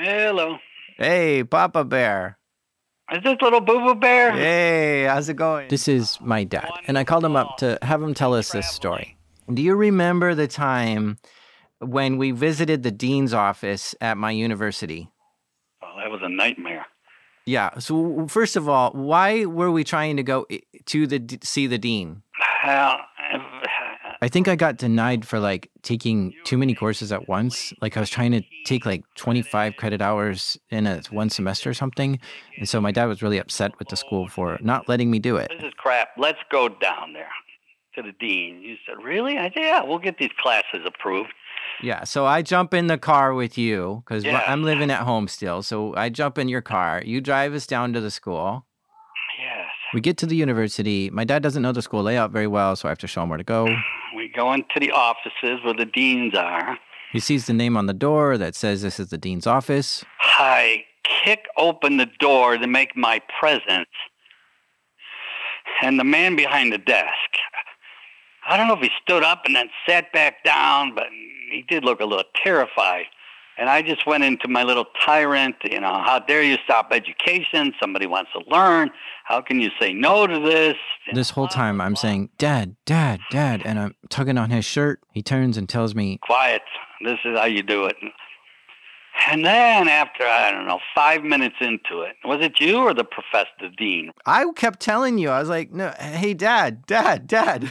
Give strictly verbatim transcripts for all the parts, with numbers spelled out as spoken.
Hello. Hey, Papa Bear. Is this little Boo Boo Bear? Hey, how's it going? This is my dad, and I called him up to have him tell us this story. Do you remember the time when we visited the dean's office at my university? Well, that was a nightmare. Yeah. So first of all, why were we trying to go to the see the dean? Well, I think I got denied for like taking too many courses at once. Like I was trying to take like twenty-five credit hours in a one semester or something. And so my dad was really upset with the school for not letting me do it. This is crap. Let's go down there to the dean. You said, really? I said, yeah, we'll get these classes approved. Yeah, so I jump in the car with you because Yeah. I'm living at home still. So I jump in your car. You drive us down to the school. Yes. We get to the university. My dad doesn't know the school layout very well, so I have to show him where to go. We go into the offices where the deans are. He sees the name on the door that says this is the dean's office. I kick open the door to make my presence. And the man behind the desk, I don't know if he stood up and then sat back down, but he did look a little terrified. And I just went into my little tyrant, you know, how dare you stop education? Somebody wants to learn. How can you say no to this? This whole time I'm saying, Dad, Dad, Dad, and I'm tugging on his shirt. He turns and tells me, quiet, this is how you do it. And then after, I don't know, five minutes into it, was it you or the professor, the dean? I kept telling you, I was like, no, hey, Dad, Dad, Dad.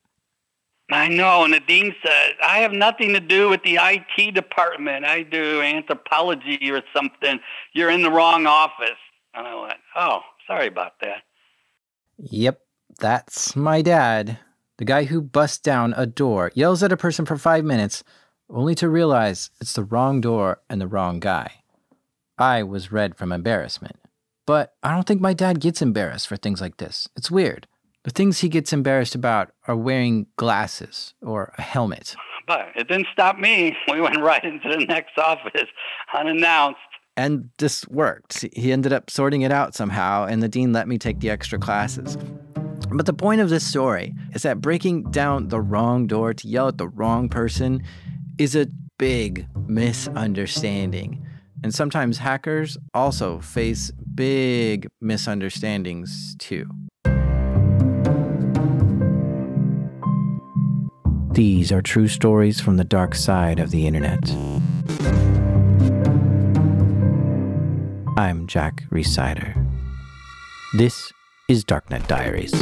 I know, and the dean said, I have nothing to do with the I T department. I do anthropology or something. You're in the wrong office. And I went, oh, sorry about that. Yep, that's my dad. The guy who busts down a door, yells at a person for five minutes, only to realize it's the wrong door and the wrong guy. I was red from embarrassment. But I don't think my dad gets embarrassed for things like this. It's weird. The things he gets embarrassed about are wearing glasses or a helmet. But it didn't stop me. We went right into the next office, unannounced. And this worked. He ended up sorting it out somehow, and the dean let me take the extra classes. But the point of this story is that breaking down the wrong door to yell at the wrong person is a big misunderstanding. And sometimes hackers also face big misunderstandings too. These are true stories from the dark side of the internet. I'm Jack Rhysider. This is Darknet Diaries.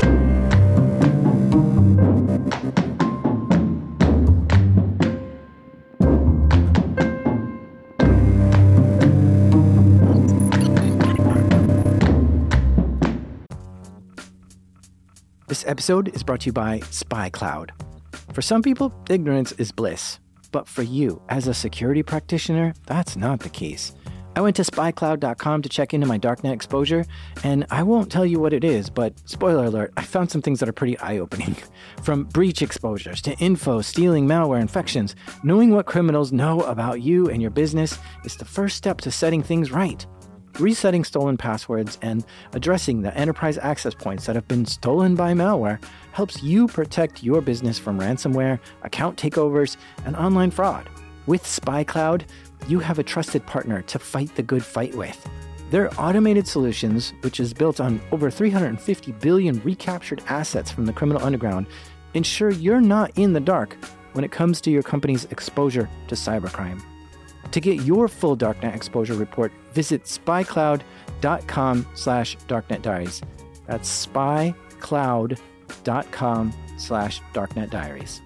This episode is brought to you by SpyCloud. For some people, ignorance is bliss. But for you, as a security practitioner, that's not the case. I went to spy cloud dot com to check into my darknet exposure, and I won't tell you what it is, but spoiler alert, I found some things that are pretty eye-opening. From breach exposures to info, stealing, malware, infections, knowing what criminals know about you and your business is the first step to setting things right. Resetting stolen passwords and addressing the enterprise access points that have been stolen by malware helps you protect your business from ransomware, account takeovers, and online fraud. With SpyCloud, you have a trusted partner to fight the good fight with. Their automated solutions, which is built on over three hundred fifty billion recaptured assets from the criminal underground, ensure you're not in the dark when it comes to your company's exposure to cybercrime. To get your full Darknet exposure report, visit spycloud dot com slash darknet diaries. That's spycloud dot com slash darknet diaries.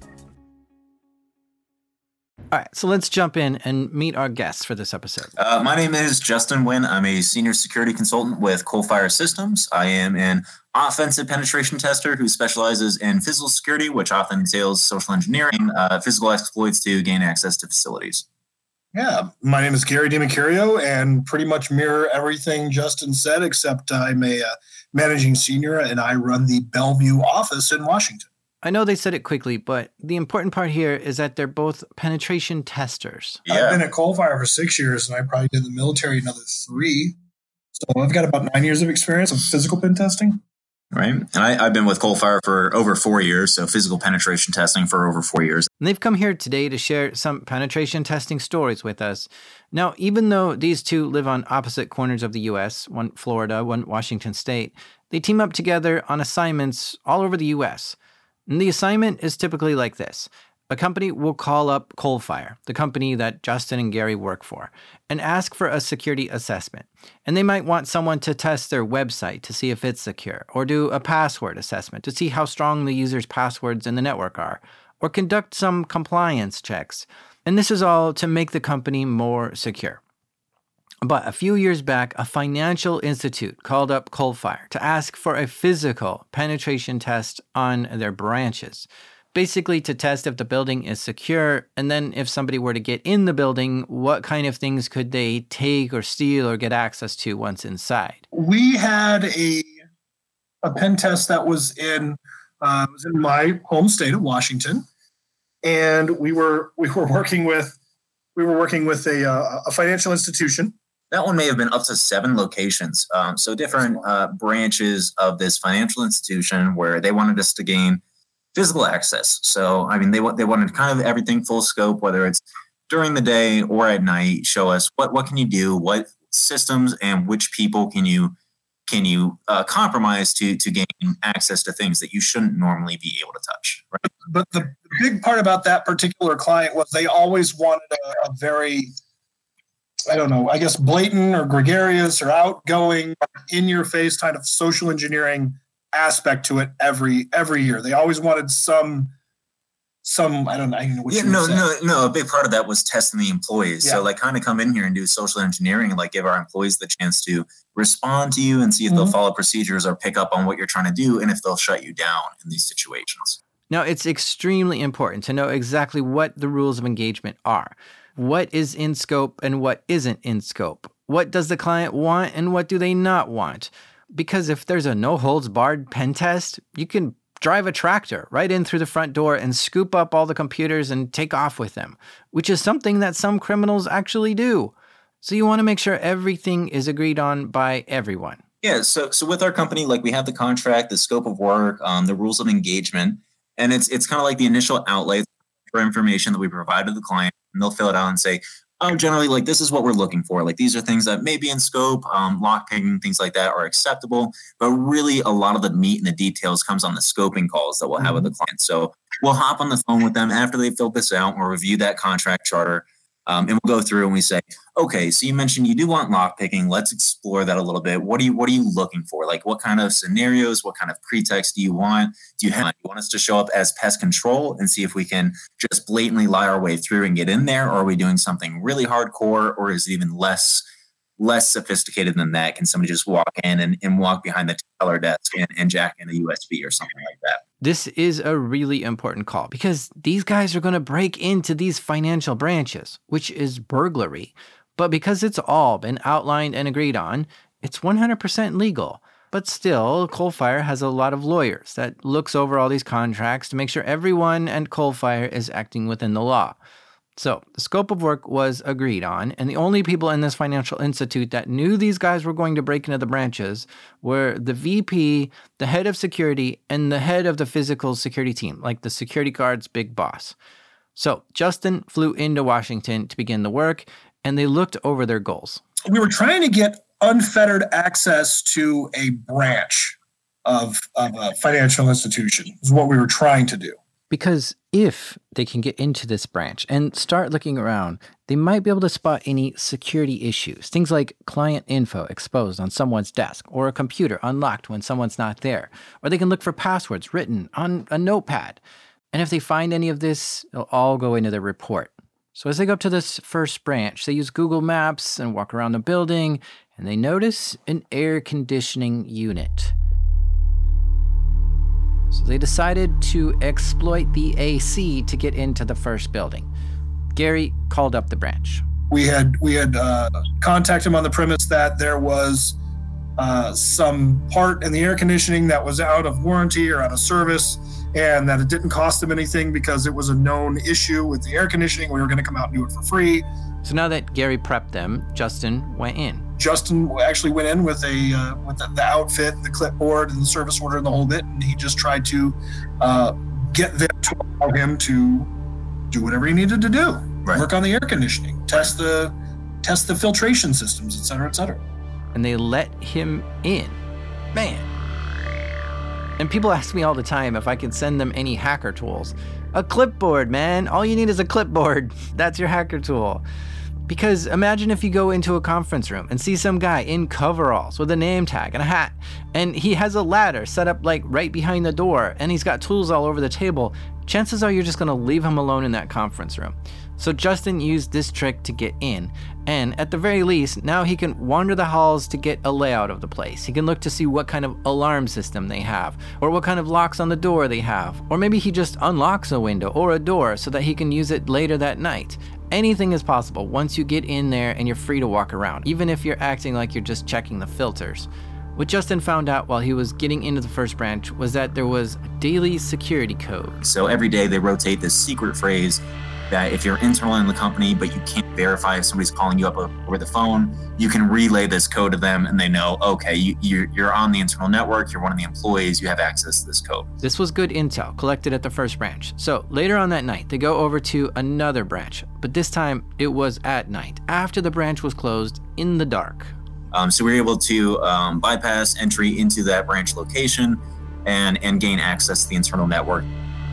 All right, so let's jump in and meet our guests for this episode. Uh, my name is Justin Wynn. I'm a senior security consultant with Coalfire Systems. I am an offensive penetration tester who specializes in physical security, which often entails social engineering, uh, physical exploits to gain access to facilities. Yeah, my name is Gary DiMacario, and pretty much mirror everything Justin said, except I'm a uh, managing senior, and I run the Bellevue office in Washington. I know they said it quickly, but the important part here is that they're both penetration testers. Yeah. I've been at Coalfire for six years, and I probably did the military another three. So I've got about nine years of experience of physical pen testing. Right. And I, I've been with Coalfire for over four years, so physical penetration testing for over four years. And they've come here today to share some penetration testing stories with us. Now, even though these two live on opposite corners of the U S, one Florida, one Washington State, they team up together on assignments all over the U S. And the assignment is typically like this. A company will call up Coalfire, the company that Justin and Gary work for, and ask for a security assessment. And they might want someone to test their website to see if it's secure, or do a password assessment to see how strong the user's passwords in the network are, or conduct some compliance checks. And this is all to make the company more secure. But a few years back, a financial institute called up Coalfire to ask for a physical penetration test on their branches. Basically to test if the building is secure, and then if somebody were to get in the building, what kind of things could they take or steal or get access to once inside? We had a a pen test that was in uh, was in my home state of Washington, and we were we were working with we were working with a uh, a financial institution. That one may have been up to seven locations, um, so different uh, branches of this financial institution where they wanted us to gain physical access. So, I mean, they they wanted kind of everything full scope, whether it's during the day or at night. Show us what what can you do, what systems and which people can you can you uh, compromise to to gain access to things that you shouldn't normally be able to touch. Right? But the big part about that particular client was they always wanted a, a very, I don't know, I guess blatant or gregarious or outgoing, in your face kind of social engineering aspect to it every every year. They always wanted some some I don't know, I don't know what yeah, you no, would say. no, no. A big part of that was testing the employees. Yeah. So like kind of come in here and do social engineering and like give our employees the chance to respond to you and see if mm-hmm. they'll follow procedures or pick up on what you're trying to do and if they'll shut you down in these situations. Now, it's extremely important to know exactly what the rules of engagement are. What is in scope and what isn't in scope? What does the client want and what do they not want? Because if there's a no-holds-barred pen test, you can drive a tractor right in through the front door and scoop up all the computers and take off with them, which is something that some criminals actually do. So you want to make sure everything is agreed on by everyone. Yeah, so so with our company, like we have the contract, the scope of work, um, the rules of engagement, and it's it's kind of like the initial outlay for information that we provide to the client, and they'll fill it out and say, oh, generally, like, this is what we're looking for. Like, these are things that may be in scope, um, lockpicking, things like that are acceptable. But really, a lot of the meat and the details comes on the scoping calls that we'll have mm-hmm. with the client. So we'll hop on the phone with them after they filled this out. We'll review that contract charter. Um, and we'll go through and we say, okay, so you mentioned you do want lockpicking. Let's explore that a little bit. What are you What are you looking for? Like, what kind of scenarios? What kind of pretext do you want? Do you have? You want us to show up as pest control and see if we can just blatantly lie our way through and get in there, or are we doing something really hardcore, or is it even less less sophisticated than that? Can somebody just walk in and, and walk behind the teller desk and, and jack in a U S B or something like that? This is a really important call because these guys are going to break into these financial branches, which is burglary. But because it's all been outlined and agreed on, it's one hundred percent legal. But still, Coalfire has a lot of lawyers that looks over all these contracts to make sure everyone at Coalfire is acting within the law. So the scope of work was agreed on, and the only people in this financial institute that knew these guys were going to break into the branches were the V P, the head of security, and the head of the physical security team, like the security guard's big boss. So Justin flew into Washington to begin the work, and they looked over their goals. We were trying to get unfettered access to a branch of, of a financial institution, is what we were trying to do. Because if they can get into this branch and start looking around, they might be able to spot any security issues. Things like client info exposed on someone's desk, or a computer unlocked when someone's not there. Or they can look for passwords written on a notepad. And if they find any of this, it'll all go into their report. So as they go up to this first branch, they use Google Maps and walk around the building, and they notice an air conditioning unit. So they decided to exploit the A C to get into the first building. Gary called up the branch. We had we had uh, contacted him on the premise that there was uh, some part in the air conditioning that was out of warranty or out of service, and that it didn't cost them anything because it was a known issue with the air conditioning. We were going to come out and do it for free. So now that Gary prepped them, Justin went in. Justin actually went in with a uh, with the, the outfit, the clipboard, and the service order, and the whole bit, and he just tried to uh, get them to allow him to do whatever he needed to do, right. Work on the air conditioning, test the test the filtration systems, et cetera, et cetera. And they let him in. Man. And people ask me all the time if I can send them any hacker tools. A clipboard, man. All you need is a clipboard. That's your hacker tool. Because imagine if you go into a conference room and see some guy in coveralls with a name tag and a hat, and he has a ladder set up like right behind the door, and he's got tools all over the table. Chances are you're just gonna leave him alone in that conference room. So Justin used this trick to get in, and at the very least, now he can wander the halls to get a layout of the place. He can look to see what kind of alarm system they have, or what kind of locks on the door they have, or maybe he just unlocks a window or a door so that he can use it later that night. Anything is possible once you get in there and you're free to walk around, even if you're acting like you're just checking the filters. What Justin found out while he was getting into the first branch was that there was a daily security code. So every day they rotate this secret phrase that if you're internal in the company, but you can't verify if somebody's calling you up over the phone, you can relay this code to them and they know, okay, you, you're, you're on the internal network, you're one of the employees, you have access to this code. This was good intel collected at the first branch. So later on that night, they go over to another branch, but this time it was at night, after the branch was closed in the dark. Um, so we were able to um, bypass entry into that branch location and, and gain access to the internal network.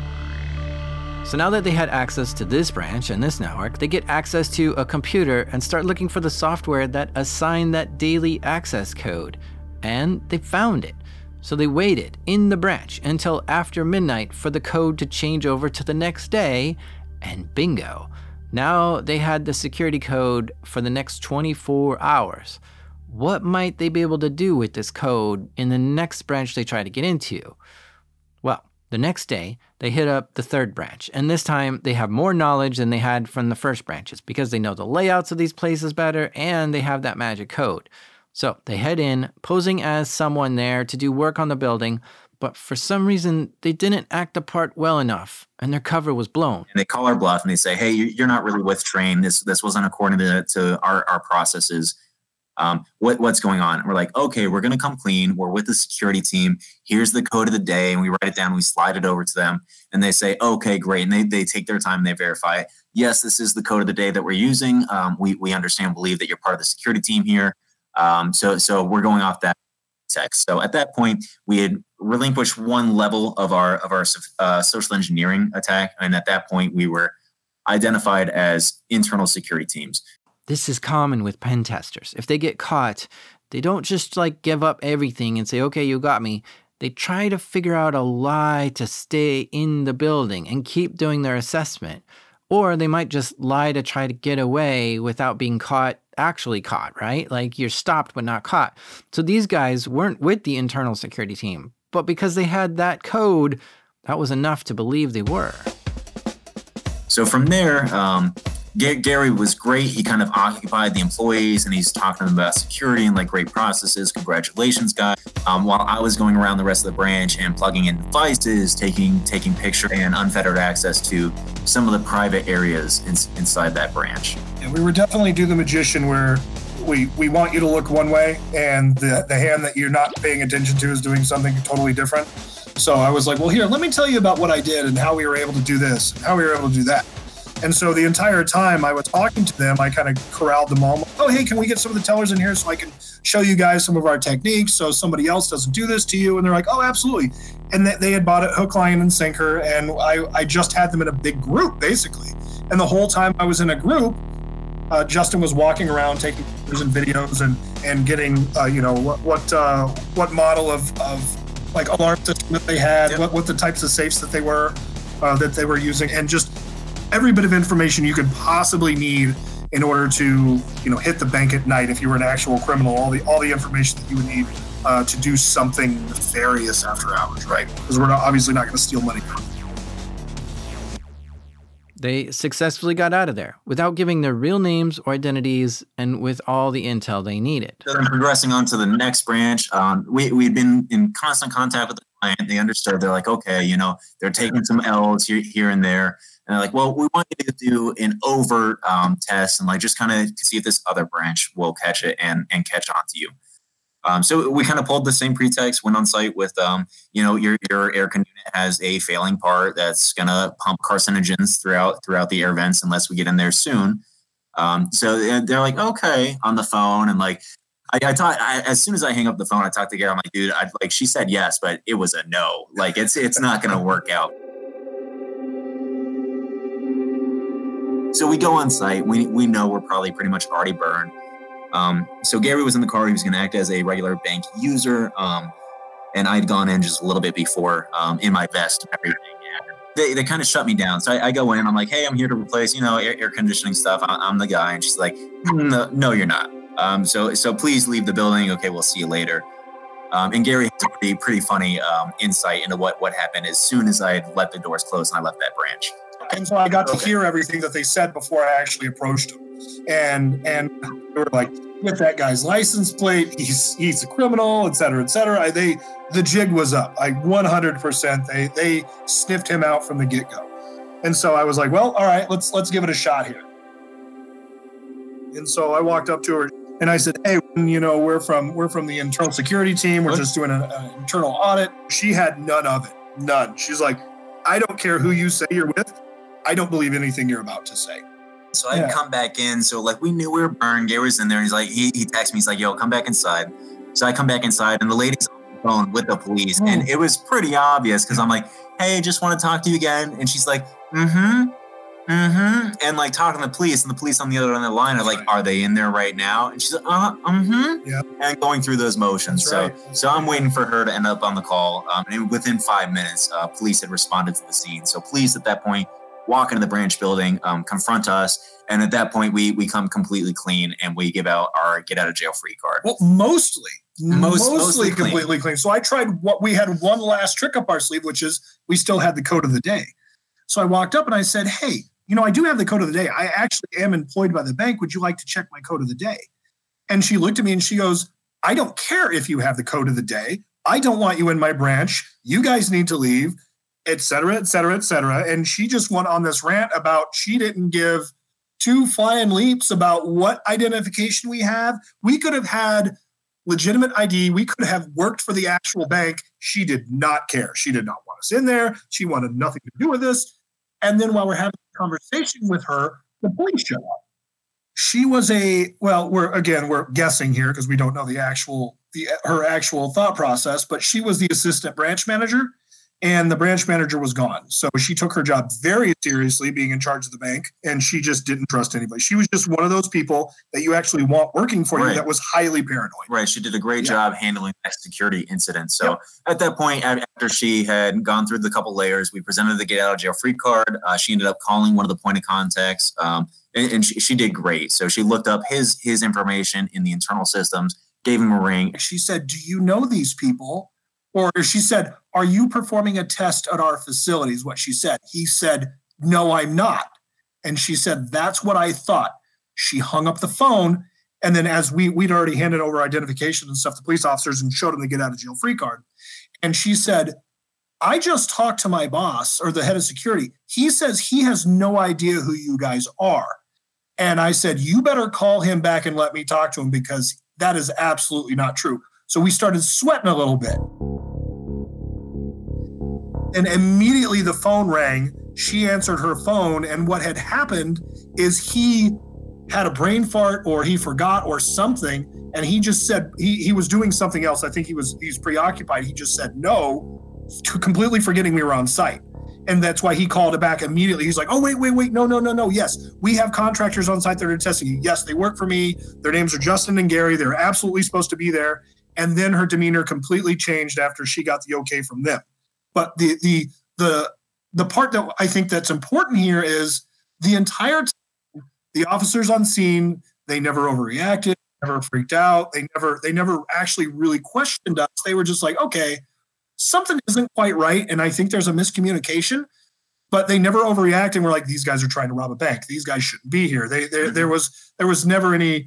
So now that they had access to this branch and this network, they get access to a computer and start looking for the software that assigned that daily access code. And they found it. So they waited in the branch until after midnight for the code to change over to the next day, and bingo. Now they had the security code for the next twenty-four hours. What might they be able to do with this code in the next branch they try to get into? Well, the next day, they hit up the third branch, and this time they have more knowledge than they had from the first branches because they know the layouts of these places better and they have that magic code. So they head in, posing as someone there to do work on the building, but for some reason they didn't act the part well enough, and their cover was blown. And they call our bluff and they say, hey, you're not really with Trane. This this wasn't according to, to our, our processes. Um, what, what's going on? And we're like, okay, we're going to come clean. We're with the security team. Here's the code of the day. And we write it down. We slide it over to them and they say, okay, great. And they, they take their time and they verify, yes, this is the code of the day that we're using. Um, we, we understand, believe that you're part of the security team here. Um, so, so we're going off that text. So at that point, we had relinquished one level of our, of our uh, social engineering attack. And at that point, we were identified as internal security teams. This is common with pen testers. If they get caught, they don't just like give up everything and say, okay, you got me. They try to figure out a lie to stay in the building and keep doing their assessment. Or they might just lie to try to get away without being caught, actually caught, right? Like you're stopped but not caught. So these guys weren't with the internal security team, but because they had that code, that was enough to believe they were. So from there, um, Gary was great. He kind of occupied the employees and he's talking to them about security and like great processes. Congratulations, guys. Um, while I was going around the rest of the branch and plugging in devices, taking taking picture and unfettered access to some of the private areas in, inside that branch. Yeah, we were definitely do the magician where we, we want you to look one way and the, the hand that you're not paying attention to is doing something totally different. So I was like, well, here, let me tell you about what I did and how we were able to do this, and how we were able to do that. And so the entire time I was talking to them, I kind of corralled them all. Oh, hey, can we get some of the tellers in here so I can show you guys some of our techniques so somebody else doesn't do this to you? And they're like, oh, absolutely. And they had bought it hook, line, and sinker. And I, I just had them in a big group, basically. And the whole time I was in a group, uh, Justin was walking around taking pictures and videos and, and getting, uh, you know, what what uh, what model of, of like alarm system that they had, yep. what, what the types of safes that they were, uh, that they were using, and just every bit of information you could possibly need in order to, you know, hit the bank at night if you were an actual criminal. All the all the information that you would need uh, to do something nefarious after hours, right? Because we're not, obviously not going to steal money. They successfully got out of there without giving their real names or identities and with all the intel they needed. So then progressing on to the next branch, um, we, we'd been in constant contact with the client. They understood. They're like, okay, you know, they're taking some L's here, here and there. And they're like, well, we want you to do an overt um, test and like just kind of see if this other branch will catch it and, and catch on to you. Um, so we kind of pulled the same pretext, went on site with, um, you know, your your air conditioner has a failing part that's going to pump carcinogens throughout throughout the air vents unless we get in there soon. Um, so they're like, okay, on the phone. And like, I, I thought I, as soon as I hang up the phone, I talked to Gary. I'm like, dude, I like, she said yes, but it was a no. Like, it's it's not going to work out. So we go on site. We we know we're probably pretty much already burned. Um, so Gary was in the car. He was going to act as a regular bank user. Um, and I'd gone in just a little bit before um, in my vest and everything. And they, they kind of shut me down. So I, I go in. I'm like, hey, I'm here to replace, you know, air, air conditioning stuff. I, I'm the guy. And she's like, no, no you're not. Um, so so please leave the building. Okay, we'll see you later. Um, and Gary has a pretty, pretty funny um, insight into what, what happened as soon as I had let the doors close and I left that branch. And so I got to Okay. hear everything that they said before I actually approached them. And and they were like, get that guy's license plate. He's he's a criminal, et cetera, et cetera. I, they the jig was up, like one hundred percent. They they sniffed him out from the get go. And so I was like, well, all right, let's let's give it a shot here. And so I walked up to her and I said, hey, you know, we're from we're from the internal security team. We're just doing an, an internal audit. She had none of it, none. She's like, I don't care who you say you're with. I don't believe anything you're about to say. So I'd Yeah. come back in. So like we knew we were burned. Gary was in there. He's like, he, he texted me. He's like, yo, come back inside. So I come back inside and the lady's on the phone with the police. Mm. And it was pretty obvious because I'm like, hey, just want to talk to you again. And she's like, mm-hmm, mm-hmm. And like talking to the police and the police on the other end of the line are like, Right. are they in there right now? And she's like, uh, mm-hmm. Yeah. And going through those motions. That's so right. That's so I'm right. waiting for her to end up on the call. Um, and within five minutes, uh, police had responded to the scene. So police at that point walk into the branch building, um, confront us. And at that point, we we come completely clean and we give out our get out of jail free card. Well, mostly, Most- mostly, mostly clean. completely clean. So I tried what we had one last trick up our sleeve, which is we still had the code of the day. So I walked up and I said, hey, you know, I do have the code of the day. I actually am employed by the bank. Would you like to check my code of the day? And she looked at me and she goes, I don't care if you have the code of the day. I don't want you in my branch. You guys need to leave, et cetera, et cetera, et cetera. And she just went on this rant about she didn't give two flying leaps about what identification we have. We could have had legitimate I D. We could have worked for the actual bank. She did not care. She did not want us in there. She wanted nothing to do with this. And then while we're having a conversation with her, the police show up. She was a, well, we're again, we're guessing here because we don't know the actual, the her actual thought process, but she was the assistant branch manager. And the branch manager was gone. So she took her job very seriously, being in charge of the bank, and she just didn't trust anybody. She was just one of those people that you actually want working for Right. you that was highly paranoid. Right. She did a great Yeah. job handling that security incident. So Yep. at that point, a- after she had gone through the couple layers, we presented the get out of jail free card. Uh, she ended up calling one of the point of contacts, um, and, and she, she did great. So she looked up his his information in the internal systems, gave him a ring. She said, do you know these people? Or she said, are you performing a test at our facilities? What she said. He said, no, I'm not. And she said, that's what I thought. She hung up the phone. And then as we, we'd already handed over identification and stuff to police officers and showed them the get out of jail free card. And she said, I just talked to my boss or the head of security. He says he has no idea who you guys are. And I said, you better call him back and let me talk to him because that is absolutely not true. So we started sweating a little bit. And immediately the phone rang. She answered her phone. And what had happened is he had a brain fart or he forgot or something. And he just said he, he was doing something else. I think he was he's preoccupied. He just said no, completely forgetting we were on site. And that's why he called it back immediately. He's like, oh, wait, wait, wait. No, no, no, no. Yes, we have contractors on site that are testing you. Yes, they work for me. Their names are Justin and Gary. They're absolutely supposed to be there. And then her demeanor completely changed after she got the okay from them. But the the the the part that I think that's important here is the entire time, the officers on scene, they never overreacted, never freaked out. They never they never actually really questioned us. They were just like, okay, something isn't quite right. And I think there's a miscommunication, but they never overreact and were like, these guys are trying to rob a bank. These guys shouldn't be here. They, they mm-hmm. there was there was never any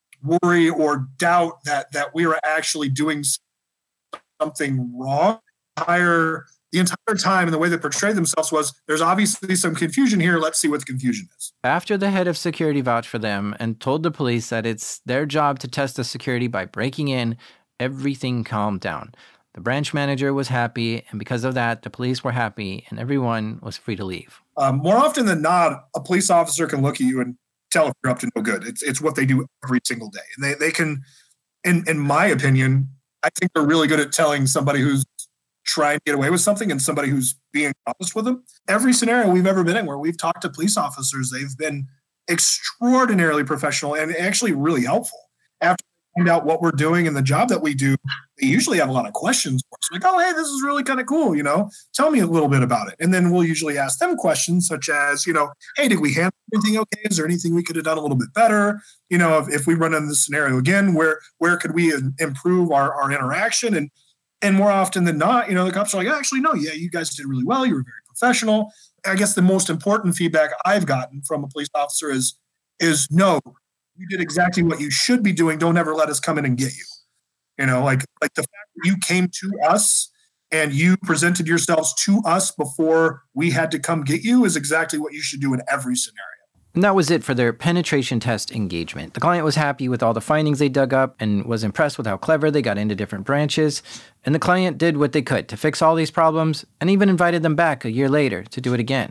worry or doubt that that we were actually doing something wrong. entire the entire time, and the way they portrayed themselves was, there's obviously some confusion here. Let's see what the confusion is. After the head of security vouched for them and told the police that it's their job to test the security by breaking in, everything calmed down. The branch manager was happy, and because of that, the police were happy, and everyone was free to leave. Um, more often than not, a police officer can look at you and tell if you're up to no good. It's it's what they do every single day. And they, they can, in, in my opinion, I think they're really good at telling somebody who's trying to get away with something and somebody who's being honest with them. Every scenario we've ever been in where we've talked to police officers, they've been extraordinarily professional and actually really helpful. After they find out what we're doing and the job that we do, they usually have a lot of questions for us. Like, oh, hey, this is really kind of cool, you know, tell me a little bit about it. And then we'll usually ask them questions such as, you know, hey, did we handle everything okay? Is there anything we could have done a little bit better? You know, if, if we run into this scenario again, where where could we improve our, our interaction? And And more often than not, you know, the cops are like, actually, no, yeah, you guys did really well. You were very professional. I guess the most important feedback I've gotten from a police officer is, is no, you did exactly what you should be doing. Don't ever let us come in and get you. You know, like, like the fact that you came to us and you presented yourselves to us before we had to come get you is exactly what you should do in every scenario. And that was it for their penetration test engagement. The client was happy with all the findings they dug up and was impressed with how clever they got into different branches. And the client did what they could to fix all these problems and even invited them back a year later to do it again.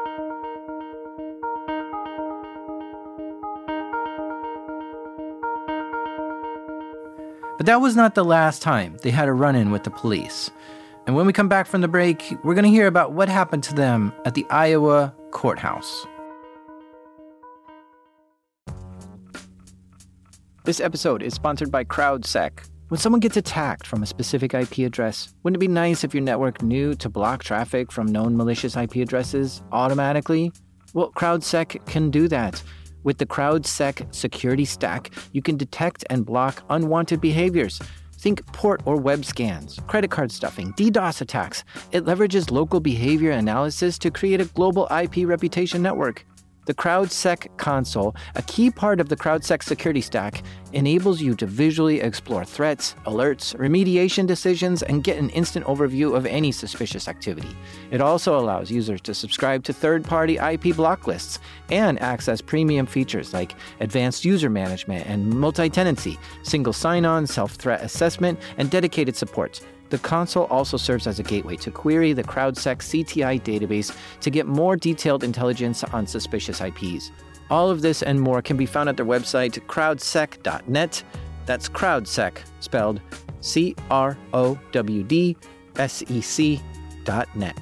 But that was not the last time they had a run-in with the police. And when we come back from the break, we're going to hear about what happened to them at the Iowa courthouse. This episode is sponsored by CrowdSec. When someone gets attacked from a specific I P address, wouldn't it be nice if your network knew to block traffic from known malicious I P addresses automatically? Well, CrowdSec can do that. With the CrowdSec security stack, you can detect and block unwanted behaviors. Think port or web scans, credit card stuffing, DDoS attacks. It leverages local behavior analysis to create a global I P reputation network. The CrowdSec console, a key part of the CrowdSec security stack, enables you to visually explore threats, alerts, remediation decisions, and get an instant overview of any suspicious activity. It also allows users to subscribe to third-party I P block lists and access premium features like advanced user management and multi-tenancy, single sign-on, self-threat assessment, and dedicated support. The console also serves as a gateway to query the CrowdSec C T I database to get more detailed intelligence on suspicious I Ps. All of this and more can be found at their website, crowdsec dot net. That's CrowdSec, spelled C R O W D S E C dot net.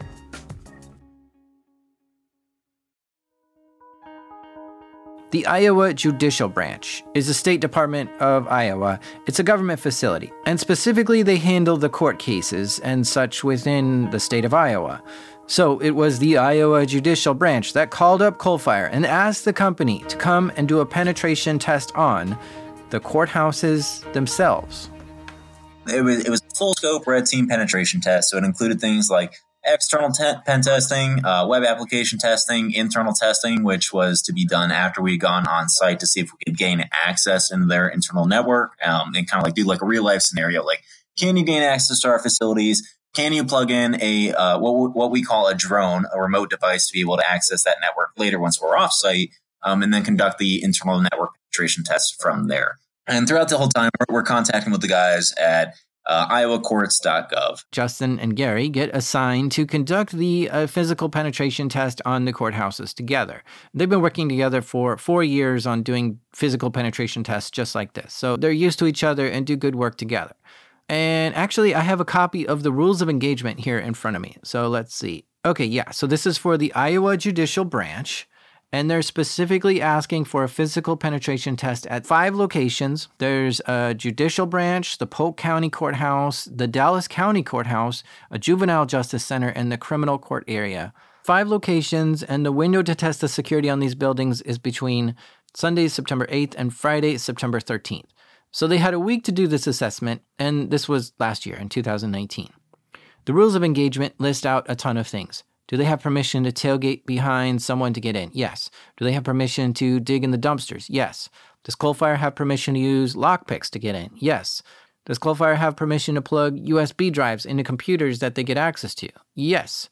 The Iowa Judicial Branch is the State Department of Iowa. It's a government facility, and specifically they handle the court cases and such within the state of Iowa. So it was the Iowa Judicial Branch that called up Coalfire and asked the company to come and do a penetration test on the courthouses themselves. It was, it was a full-scope red team penetration test, so it included things like external te- pen testing, uh, web application testing, internal testing, which was to be done after we had gone on site to see if we could gain access into their internal network, um, and kind of like do like a real life scenario. Like, can you gain access to our facilities? Can you plug in a uh, what what we call a drone, a remote device, to be able to access that network later once we're off site, um, and then conduct the internal network penetration test from there. And throughout the whole time, we're, we're contacting with the guys at Uh, iowa courts dot gov. Justin and Gary get assigned to conduct the uh, physical penetration test on the courthouses together. They've been working together for four years on doing physical penetration tests just like this. So they're used to each other and do good work together. And actually, I have a copy of the rules of engagement here in front of me. So let's see. Okay, yeah. So this is for the Iowa Judicial Branch. And they're specifically asking for a physical penetration test at five locations. There's a judicial branch, the Polk County Courthouse, the Dallas County Courthouse, a juvenile justice center, and the criminal court area. Five locations, and the window to test the security on these buildings is between Sunday, September eighth, and Friday, September thirteenth. So they had a week to do this assessment, and this was last year in two thousand nineteen. The rules of engagement list out a ton of things. Do they have permission to tailgate behind someone to get in? Yes. Do they have permission to dig in the dumpsters? Yes. Does Coalfire have permission to use lockpicks to get in? Yes. Does Coalfire have permission to plug U S B drives into computers that they get access to? Yes.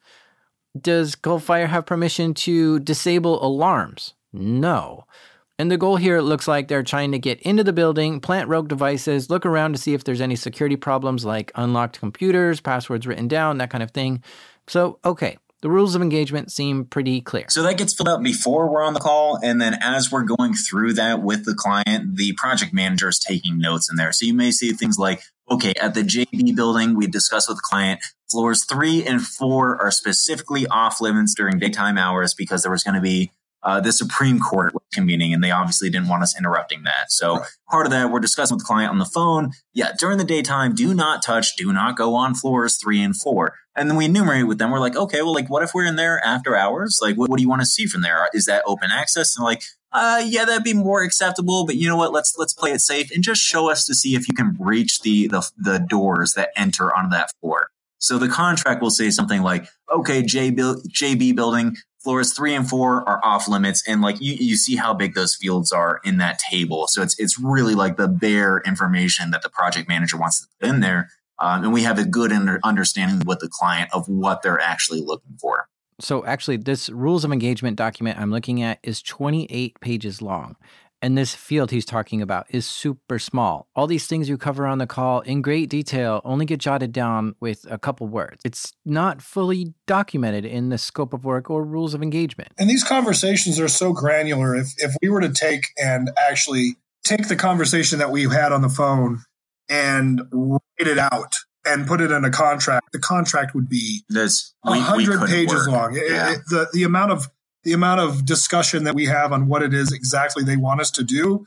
Does Coalfire have permission to disable alarms? No. And the goal here looks like they're trying to get into the building, plant rogue devices, look around to see if there's any security problems like unlocked computers, passwords written down, that kind of thing. So, okay. The rules of engagement seem pretty clear. So that gets filled out before we're on the call. And then as we're going through that with the client, the project manager is taking notes in there. So you may see things like, okay, at the J B building, we discussed with the client, floors three and four are specifically off limits during daytime hours because there was going to be uh, the Supreme Court convening, and they obviously didn't want us interrupting that. So right. Part of that, we're discussing with the client on the phone. Yeah, during the daytime, do not touch, do not go on floors three and four. And then we enumerate with them. We're like, okay, well, like, what if we're in there after hours? Like, what, what do you want to see from there? Is that open access? And like, uh, yeah, that'd be more acceptable. But you know what? Let's let's play it safe and just show us to see if you can breach the the, the doors that enter onto that floor. So the contract will say something like, okay, J B, J B building, floors three and four are off limits. And like you, you see how big those fields are in that table. So it's it's really like the bare information that the project manager wants to put in there. Um, and we have a good under, understanding with the client of what they're actually looking for. So actually, this rules of engagement document I'm looking at is twenty-eight pages long. And this field he's talking about is super small. All these things you cover on the call in great detail only get jotted down with a couple words. It's not fully documented in the scope of work or rules of engagement. And these conversations are so granular. If if we were to take and actually take the conversation that we had on the phone and write it out and put it in a contract, the contract would be That's, one hundred pages work. long. Yeah. It, it, the, the amount of the amount of discussion that we have on what it is exactly they want us to do,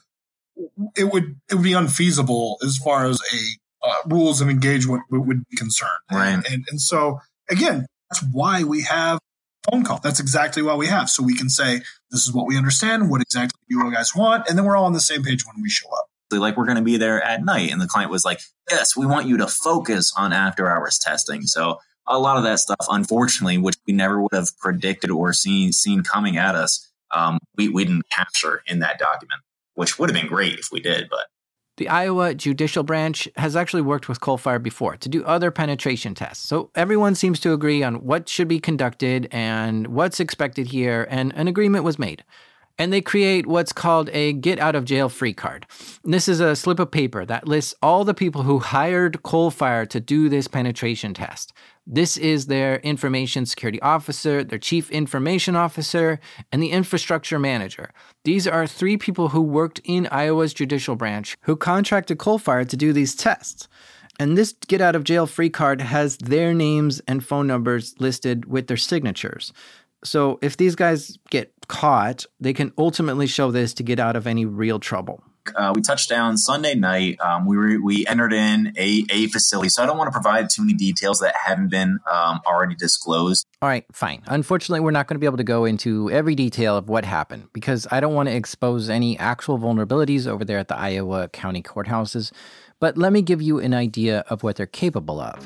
it would it would be unfeasible as far as a uh, rules of engagement would, would be concerned. Right. And, and and so again, that's why we have a phone call. That's exactly why we have, so we can say this is what we understand, what exactly you guys want, and then we're all on the same page when we show up. Like, we're going to be there at night, and the client was like, yes, we want you to focus on after hours testing. So a lot of that stuff, unfortunately, which we never would have predicted or seen seen coming at us, um, we, we didn't capture in that document, which would have been great if we did. But the Iowa Judicial Branch has actually worked with Coalfire before to do other penetration tests. So everyone seems to agree on what should be conducted and what's expected here, and an agreement was made. And they create what's called a get out of jail free card. This is a slip of paper that lists all the people who hired Coalfire to do this penetration test. This is their information security officer, their chief information officer, and the infrastructure manager. These are three people who worked in Iowa's judicial branch who contracted Coalfire to do these tests. And this get out of jail free card has their names and phone numbers listed with their signatures. So if these guys get caught, they can ultimately show this to get out of any real trouble. Uh, we touched down Sunday night. Um, we were, we entered in a, a facility. So I don't want to provide too many details that haven't been um, already disclosed. All right, fine. Unfortunately, we're not going to be able to go into every detail of what happened because I don't want to expose any actual vulnerabilities over there at the Iowa County courthouses. But let me give you an idea of what they're capable of.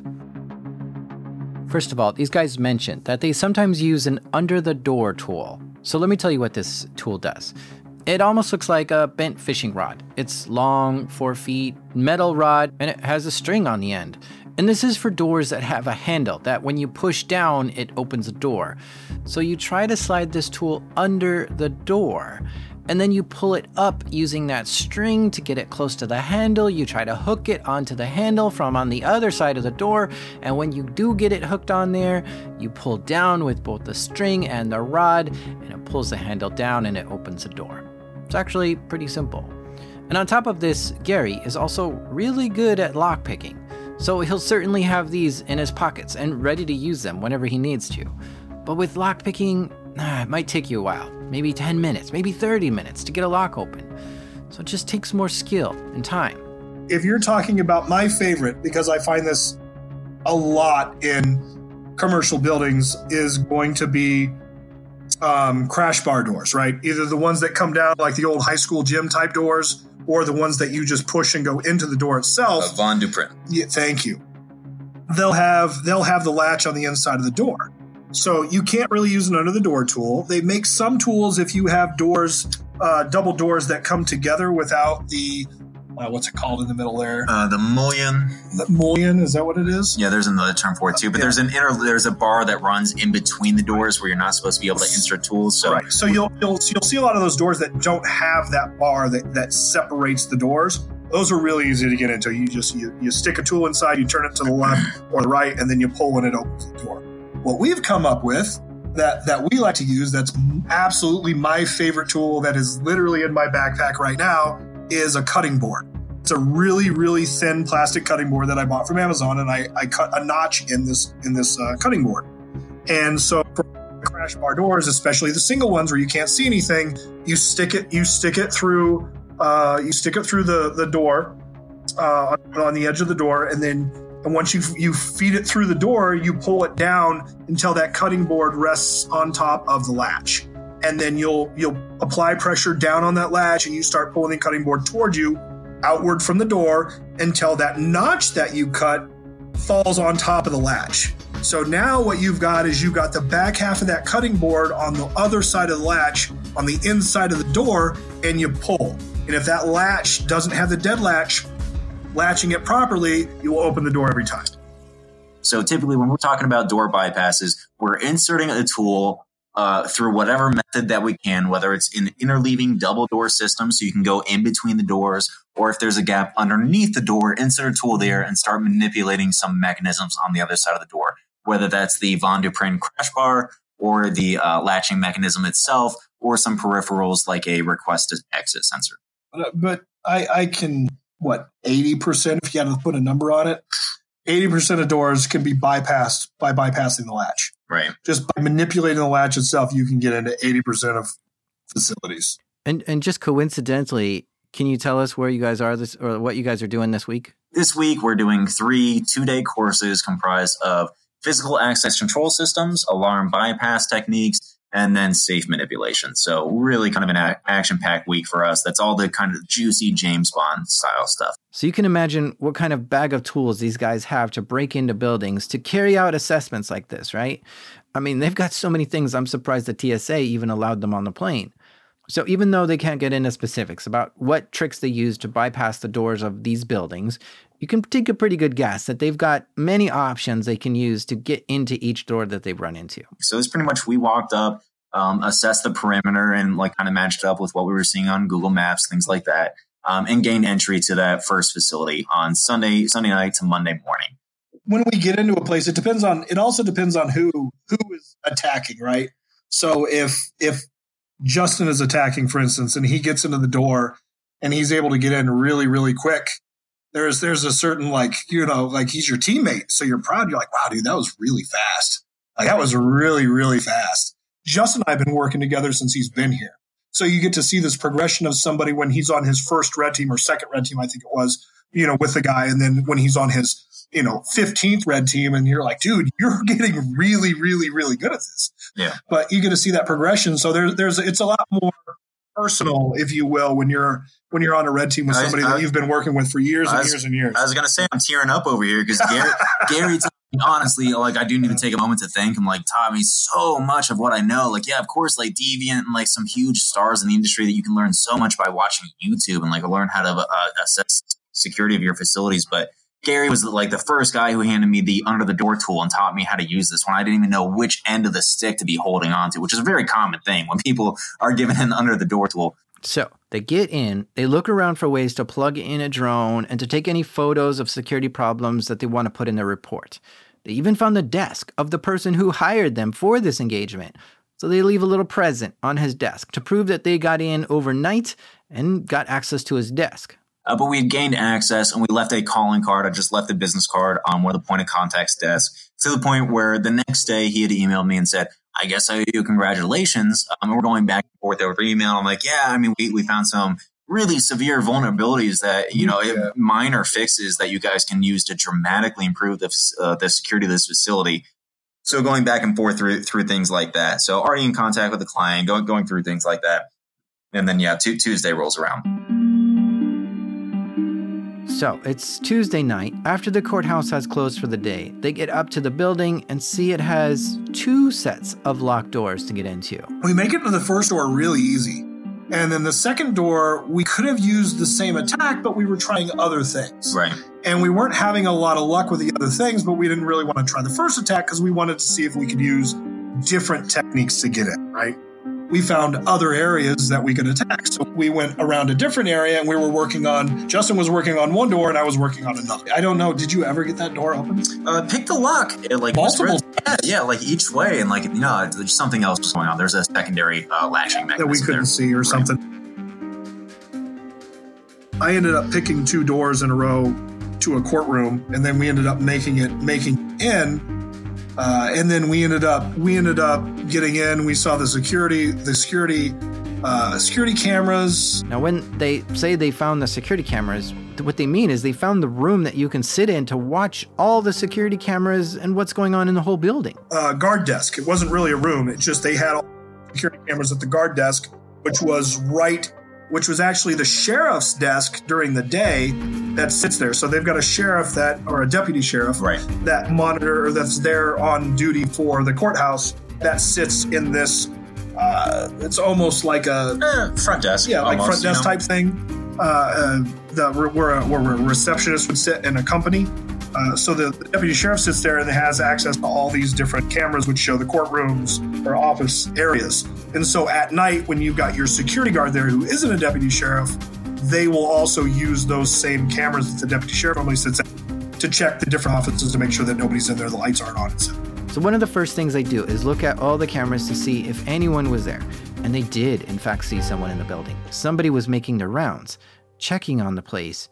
First of all, these guys mentioned that they sometimes use an under-the-door tool. So let me tell you what this tool does. It almost looks like a bent fishing rod. It's long, four feet, metal rod, and it has a string on the end. And this is for doors that have a handle that when you push down, it opens a door. So you try to slide this tool under the door, and then you pull it up using that string to get it close to the handle. You try to hook it onto the handle from on the other side of the door, and when you do get it hooked on there, you pull down with both the string and the rod, and it pulls the handle down and it opens the door. It's actually pretty simple. And on top of this, Gary is also really good at lockpicking, so he'll certainly have these in his pockets and ready to use them whenever he needs to. But with lockpicking, ah, it might take you a while. Maybe ten minutes, maybe thirty minutes to get a lock open. So it just takes more skill and time. If you're talking about my favorite, because I find this a lot in commercial buildings, is going to be um, crash bar doors, right? Either the ones that come down like the old high school gym type doors, or the ones that you just push and go into the door itself. Uh, Von Duprin. Yeah, thank you. They'll have they'll have the latch on the inside of the door. So you can't really use an under-the-door tool. They make some tools if you have doors, uh, double doors that come together without the uh, what's it called in the middle there? Uh, the mullion. The mullion, is that what it is? Yeah, there's another term for it too. But Yeah. there's an inner, there's a bar that runs in between the doors where you're not supposed to be able to insert tools. So Right. So you'll you'll you'll see a lot of those doors that don't have that bar that, that separates the doors. Those are really easy to get into. You just you, you stick a tool inside, you turn it to the left or the right, and then you pull and it opens the door. What we've come up with that that we like to use, that's absolutely my favorite tool, that is literally in my backpack right now, is a cutting board. It's a really, really thin plastic cutting board that I bought from Amazon, and I, I cut a notch in this in this uh, cutting board. And so for crash bar doors, especially the single ones where you can't see anything, you stick it you stick it through uh, you stick it through the the door uh, on, on the edge of the door, and then and once you you feed it through the door, you pull it down until that cutting board rests on top of the latch, and then you'll you'll apply pressure down on that latch, and you start pulling the cutting board toward you, outward from the door, until that notch that you cut falls on top of the latch. So now what you've got is you've got the back half of that cutting board on the other side of the latch, on the inside of the door, and you pull. And if that latch doesn't have the dead latch, latching it properly, you will open the door every time. So typically when we're talking about door bypasses, we're inserting a tool uh, through whatever method that we can, whether it's an interleaving double door system so you can go in between the doors, or if there's a gap underneath the door, insert a tool there and start manipulating some mechanisms on the other side of the door, whether that's the Von Duprin crash bar or the uh, latching mechanism itself, or some peripherals like a request to exit sensor. But I, I can, what, eighty percent, if you had to put a number on it, eighty percent of doors can be bypassed by bypassing the latch. Right. Just by manipulating the latch itself, you can get into eighty percent of facilities. And and just coincidentally, can you tell us where you guys are this or what you guys are doing this week? This week, we're doing three two-day courses comprised of physical access control systems, alarm bypass techniques, and then safe manipulation. So really kind of an a- action-packed week for us. That's all the kind of juicy James Bond style stuff. So you can imagine what kind of bag of tools these guys have to break into buildings to carry out assessments like this, right? I mean, they've got so many things. I'm surprised the T S A even allowed them on the plane. So even though they can't get into specifics about what tricks they use to bypass the doors of these buildings, you can take a pretty good guess that they've got many options they can use to get into each door that they've run into. So it's pretty much we walked up, um, assessed the perimeter, and like kind of matched up with what we were seeing on Google Maps, things like that, um, and gained entry to that first facility on Sunday, Sunday night to Monday morning. When we get into a place, it depends on. It also depends on who who is attacking, right? So if if Justin is attacking, for instance, and he gets into the door and he's able to get in really, really quick, there's there's a certain, like, you know, like he's your teammate, so you're proud. You're like, wow, dude, that was really fast. Like that was really, really fast. Justin and I have been working together since he's been here. So you get to see this progression of somebody when he's on his first red team or second red team, I think it was, you know, with the guy. And then when he's on his, you know, fifteenth red team, and you're like, dude, you're getting really, really, really good at this. Yeah. But you get to see that progression. So there's, there's, it's a lot more personal, if you will, when you're, when you're on a red team with somebody I, I, that you've been working with for years and was, years and years. I was going to say, I'm tearing up over here because Gary, Gary honestly, like, I do need to take a moment to thank him. Like, taught me so much of what I know. Like, yeah, of course, like Deviant and like some huge stars in the industry that you can learn so much by watching YouTube and like learn how to uh, assess security of your facilities. But Gary was like the first guy who handed me the under the door tool and taught me how to use this when I didn't even know which end of the stick to be holding on to, which is a very common thing when people are given an under the door tool. So they get in, they look around for ways to plug in a drone and to take any photos of security problems that they want to put in their report. They even found the desk of the person who hired them for this engagement. So they leave a little present on his desk to prove that they got in overnight and got access to his desk. Uh, but we had gained access and we left a calling card. I just left a business card on one of the point of contact's desk to the point where the next day he had emailed me and said, I guess I owe you congratulations. Um, and we're going back and forth over email. I'm like, yeah, I mean, we, we found some really severe vulnerabilities that, you know, yeah. minor fixes that you guys can use to dramatically improve the, uh, the security of this facility. So going back and forth through through things like that. So already in contact with the client, going, going through things like that. And then, yeah, t- Tuesday rolls around. So it's Tuesday night. After the courthouse has closed for the day, they get up to the building and see it has two sets of locked doors to get into. We make it to the first door really easy. And then the second door, we could have used the same attack, but we were trying other things. Right. And we weren't having a lot of luck with the other things, but we didn't really want to try the first attack because we wanted to see if we could use different techniques to get in, right? We found other areas that we could attack. So we went around a different area and we were working on, Justin was working on one door and I was working on another. I don't know, did you ever get that door open? Uh, pick the lock. It, like, Multiple. Yeah, yeah, like each way. And like, you know, there's something else was going on. There's a secondary uh, latching mechanism that we couldn't there. see or Right. something. I ended up picking two doors in a row to a courtroom, and then we ended up making it making in, uh, and then we ended up we ended up getting in. We saw the security the security uh, security cameras. Now, when they say they found the security cameras, what they mean is they found the room that you can sit in to watch all the security cameras and what's going on in the whole building. Uh, guard desk. It wasn't really a room. It just they had all the security cameras at the guard desk, which was right. which was actually the sheriff's desk during the day that sits there. So they've got a sheriff that, or a deputy sheriff, Right. that monitor, that's there on duty for the courthouse that sits in this, uh, it's almost like a, Eh, front desk. yeah, like almost, front desk you know? type thing. Uh, uh, the, where, a, where a receptionist would sit in a company. Uh, so the, the deputy sheriff sits there and has access to all these different cameras which show the courtrooms or office areas. And so at night, when you've got your security guard there who isn't a deputy sheriff, they will also use those same cameras that the deputy sheriff normally sits at to check the different offices to make sure that nobody's in there, the lights aren't on, et cetera. So one of the first things they do is look at all the cameras to see if anyone was there. And they did, in fact, see someone in the building. Somebody was making their rounds, checking on the place.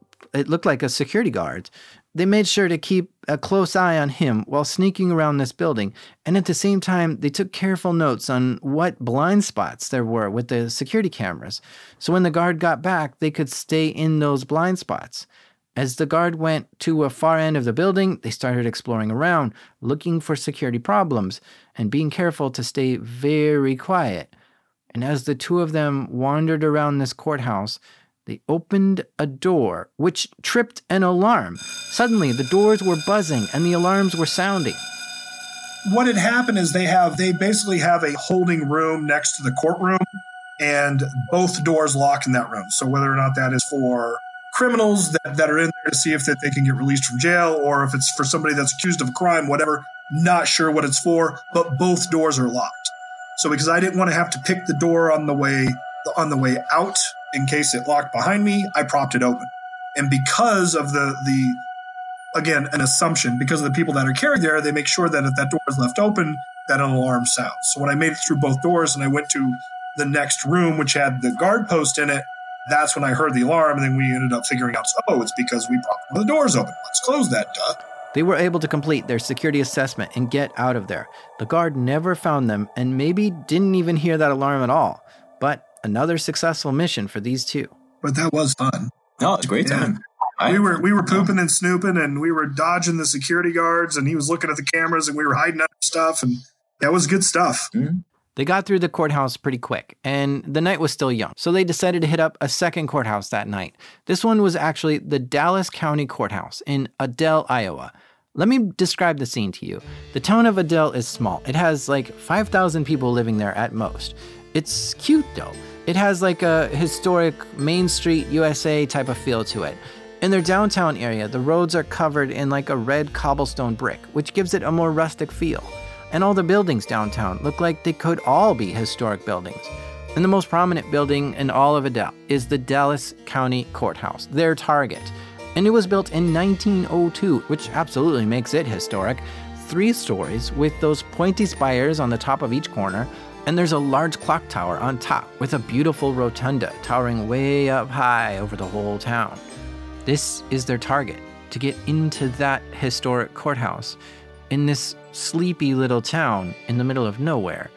It looked like a security guard. They made sure to keep a close eye on him while sneaking around this building. And at the same time, they took careful notes on what blind spots there were with the security cameras. So when the guard got back, they could stay in those blind spots. As the guard went to a far end of the building, they started exploring around, looking for security problems, and being careful to stay very quiet. And as the two of them wandered around this courthouse, they opened a door, which tripped an alarm. Suddenly, the doors were buzzing and the alarms were sounding. What had happened is they have they basically have a holding room next to the courtroom, and both doors lock in that room. So whether or not that is for criminals that, that are in there to see if that they can get released from jail, or if it's for somebody that's accused of a crime, whatever, not sure what it's for, but both doors are locked. So because I didn't want to have to pick the door on the way on the way out in case it locked behind me, I propped it open. And because of the the again, an assumption, because of the people that are carried there, they make sure that if that door is left open, that an alarm sounds. So when I made it through both doors and I went to the next room, which had the guard post in it, that's when I heard the alarm. And then we ended up figuring out, oh, it's because we propped one of the doors open. Let's close that, duh. They were able to complete their security assessment and get out of there. The guard never found them and maybe didn't even hear that alarm at all. But another successful mission for these two. But that was fun. No, it's a great Yeah. time. I, We were we were pooping and snooping, and we were dodging the security guards, and he was looking at the cameras, and we were hiding under stuff, and that was good stuff. Mhm. They got through the courthouse pretty quick, and the night was still young, so they decided to hit up a second courthouse that night. This one was actually the Dallas County Courthouse in Adel, Iowa. Let me describe the scene to you. The town of Adel is small. It has like five thousand people living there at most. It's cute though. It has like a historic Main Street U S A type of feel to it. In their downtown area, the roads are covered in like a red cobblestone brick, which gives it a more rustic feel. And all the buildings downtown look like they could all be historic buildings. And the most prominent building in all of Adel is the Dallas County Courthouse, their target. And it was built in nineteen oh two, which absolutely makes it historic. Three stories with those pointy spires on the top of each corner, and there's a large clock tower on top with a beautiful rotunda towering way up high over the whole town. This is their target, to get into that historic courthouse in this sleepy little town in the middle of nowhere.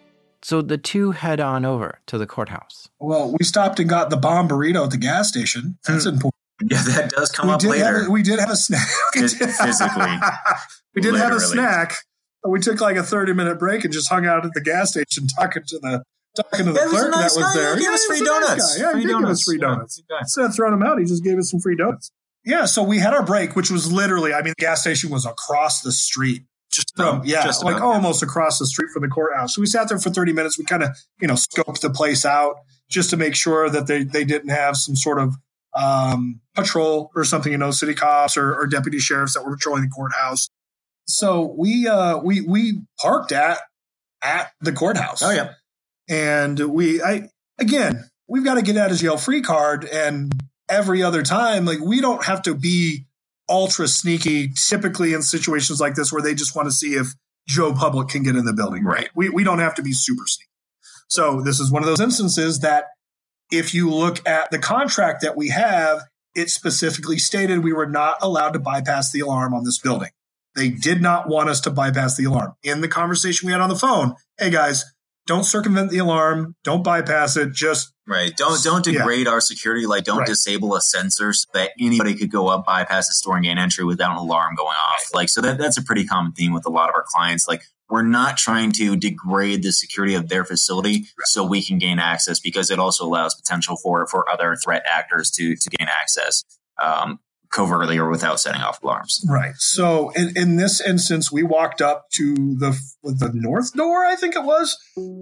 So the two head on over to the courthouse. Well, we stopped and got the bomb burrito at the gas station. That's important. Yeah, that does come We up did, later. have a, we did have a snack. We Phys- did- physically. we did have a Literally. snack. We took like a thirty minute break and just hung out at the gas station talking to the talking to the Yeah, he was a clerk nice that was guy. there. He gave Yeah, us he free was a nice donuts. guy. Yeah, Free he did give us donuts. free Yeah, donuts. good guy. Instead of throwing them out, he just gave us some free donuts. Yeah, so we had our break, which was literally, I mean, the gas station was across the street Just from, about, yeah, just like about, almost yeah. across the street from the courthouse. So we sat there for thirty minutes. We kind of, you know, scoped the place out just to make sure that they, they didn't have some sort of um, patrol or something, you know, city cops or, or deputy sheriffs that were patrolling the courthouse. So we uh, we we parked at at the courthouse. Oh yeah, and we I again we've got to get out his jail free card, and every other time, like, we don't have to be ultra sneaky. Typically in situations like this, where they just want to see if Joe Public can get in the building, right? We we don't have to be super sneaky. So this is one of those instances that, if you look at the contract that we have, it specifically stated we were not allowed to bypass the alarm on this building. They did not want us to bypass the alarm. In the conversation we had on the phone, hey guys, don't circumvent the alarm, don't bypass it, just right. Don't don't degrade yeah. our security. Like, don't right. disable a sensor so that anybody could go up, bypass the store, and gain entry without an alarm going off. Like, so that that's a pretty common theme with a lot of our clients. Like, we're not trying to degrade the security of their facility right. so we can gain access, because it also allows potential for for other threat actors to to gain access um, covertly or without setting off alarms. Right. So in, in this instance, we walked up to the the north door, I think it was.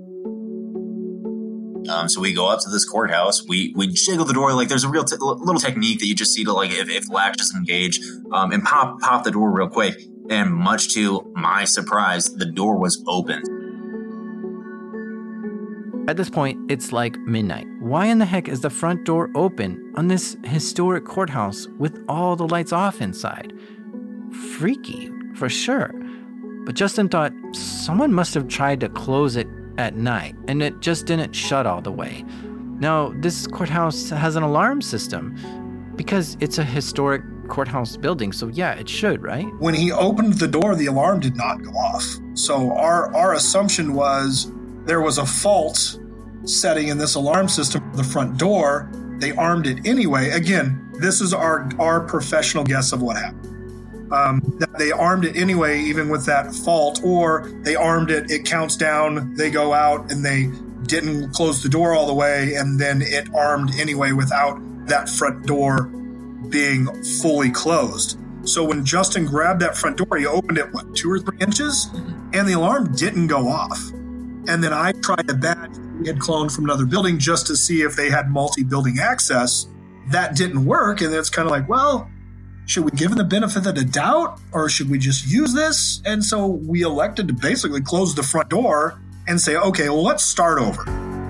Um, so we go up to this courthouse. We we jiggle the door. Like, there's a real t- little technique that you just see to, like, if, if latch doesn't engage, um, and pop pop the door real quick. And much to my surprise, the door was open. At this point, it's like midnight. Why in the heck is the front door open on this historic courthouse with all the lights off inside? Freaky, for sure. But Justin thought someone must have tried to close it at night, and it just didn't shut all the way. Now, this courthouse has an alarm system because it's a historic courthouse building, so yeah, it should, right? When he opened the door, the alarm did not go off. So our our assumption was there was a fault setting in this alarm system for the front door. They armed it anyway. Again, this is our our professional guess of what happened. Um, that they armed it anyway, even with that fault, or they armed it, it counts down, they go out, and they didn't close the door all the way, and then it armed anyway without that front door being fully closed. So when Justin grabbed that front door, he opened it, what, two or three inches? And the alarm didn't go off. And then I tried a badge we had cloned from another building just to see if they had multi-building access. That didn't work. And it's kind of like, well, should we give them the benefit of the doubt, or should we just use this? And so we elected to basically close the front door and say, okay, well, let's start over.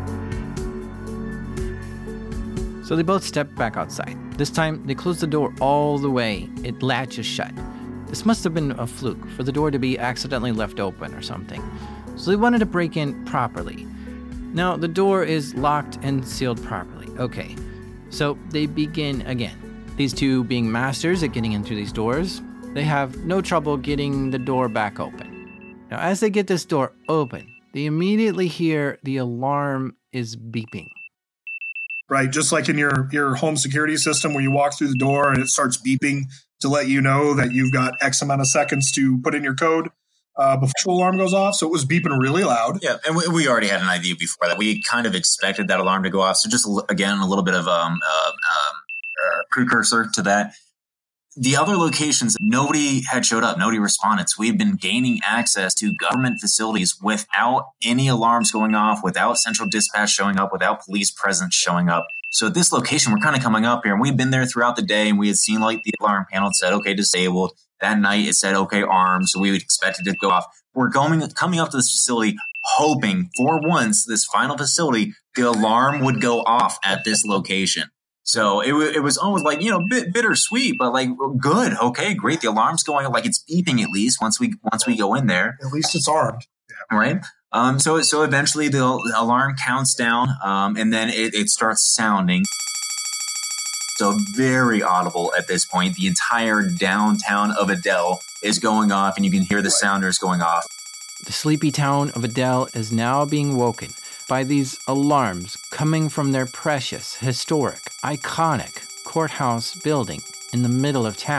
So they both stepped back outside. This time, they closed the door all the way. It latches shut. This must have been a fluke for the door to be accidentally left open or something. So they wanted to break in properly. Now, the door is locked and sealed properly. Okay, so they begin again. These two being masters at getting in through these doors, they have no trouble getting the door back open. Now, as they get this door open, they immediately hear the alarm is beeping. Right, just like in your, your home security system where you walk through the door and it starts beeping to let you know that you've got X amount of seconds to put in your code uh, before the alarm goes off. So it was beeping really loud. Yeah, and we, we already had an idea before that. We kind of expected that alarm to go off. So just, again, a little bit of um, uh, um, uh, precursor to that. The other locations, nobody had showed up. Nobody responded. So we've been gaining access to government facilities without any alarms going off, without central dispatch showing up, without police presence showing up. So at this location, we're kind of coming up here, and we've been there throughout the day, and we had seen, like, the alarm panel said, okay, disabled. That night it said, okay, armed. So we would expect it to go off. We're going, coming up to this facility, hoping for once this final facility, the alarm would go off at this location. So it, w- it was almost like, you know, bit bittersweet, but like, good. Okay, great. The alarm's going, like, it's beeping at least once we once we go in there. At least it's armed. Yeah. Right. Um. So so eventually the alarm counts down, um, and then it, it starts sounding. So very audible at this point. The entire downtown of Adel is going off, and you can hear the sounders going off. The sleepy town of Adel is now being woken by these alarms coming from their precious, historic, iconic courthouse building in the middle of town.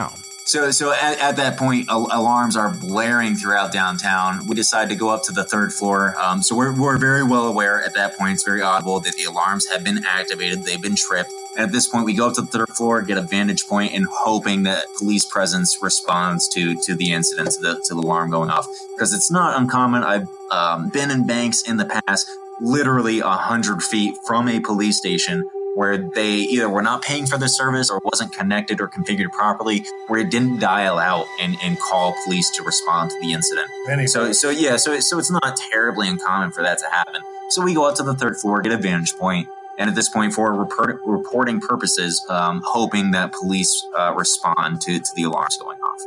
So, so at, at that point, al- alarms are blaring throughout downtown. We decide to go up to the third floor. Um, so we're, we're very well aware at that point, it's very audible that the alarms have been activated. They've been tripped. And at this point, we go up to the third floor, get a vantage point, and hoping that police presence responds to to the incident, to the, to the alarm going off. Because it's not uncommon. I've um, been in banks in the past, literally one hundred feet from a police station, where they either were not paying for the service or wasn't connected or configured properly, where it didn't dial out and, and call police to respond to the incident. Anyway. So, so yeah, so, so it's not terribly uncommon for that to happen. So we go up to the third floor, get a vantage point, and at this point, for report, reporting purposes, um, hoping that police uh, respond to, to the alarms going off.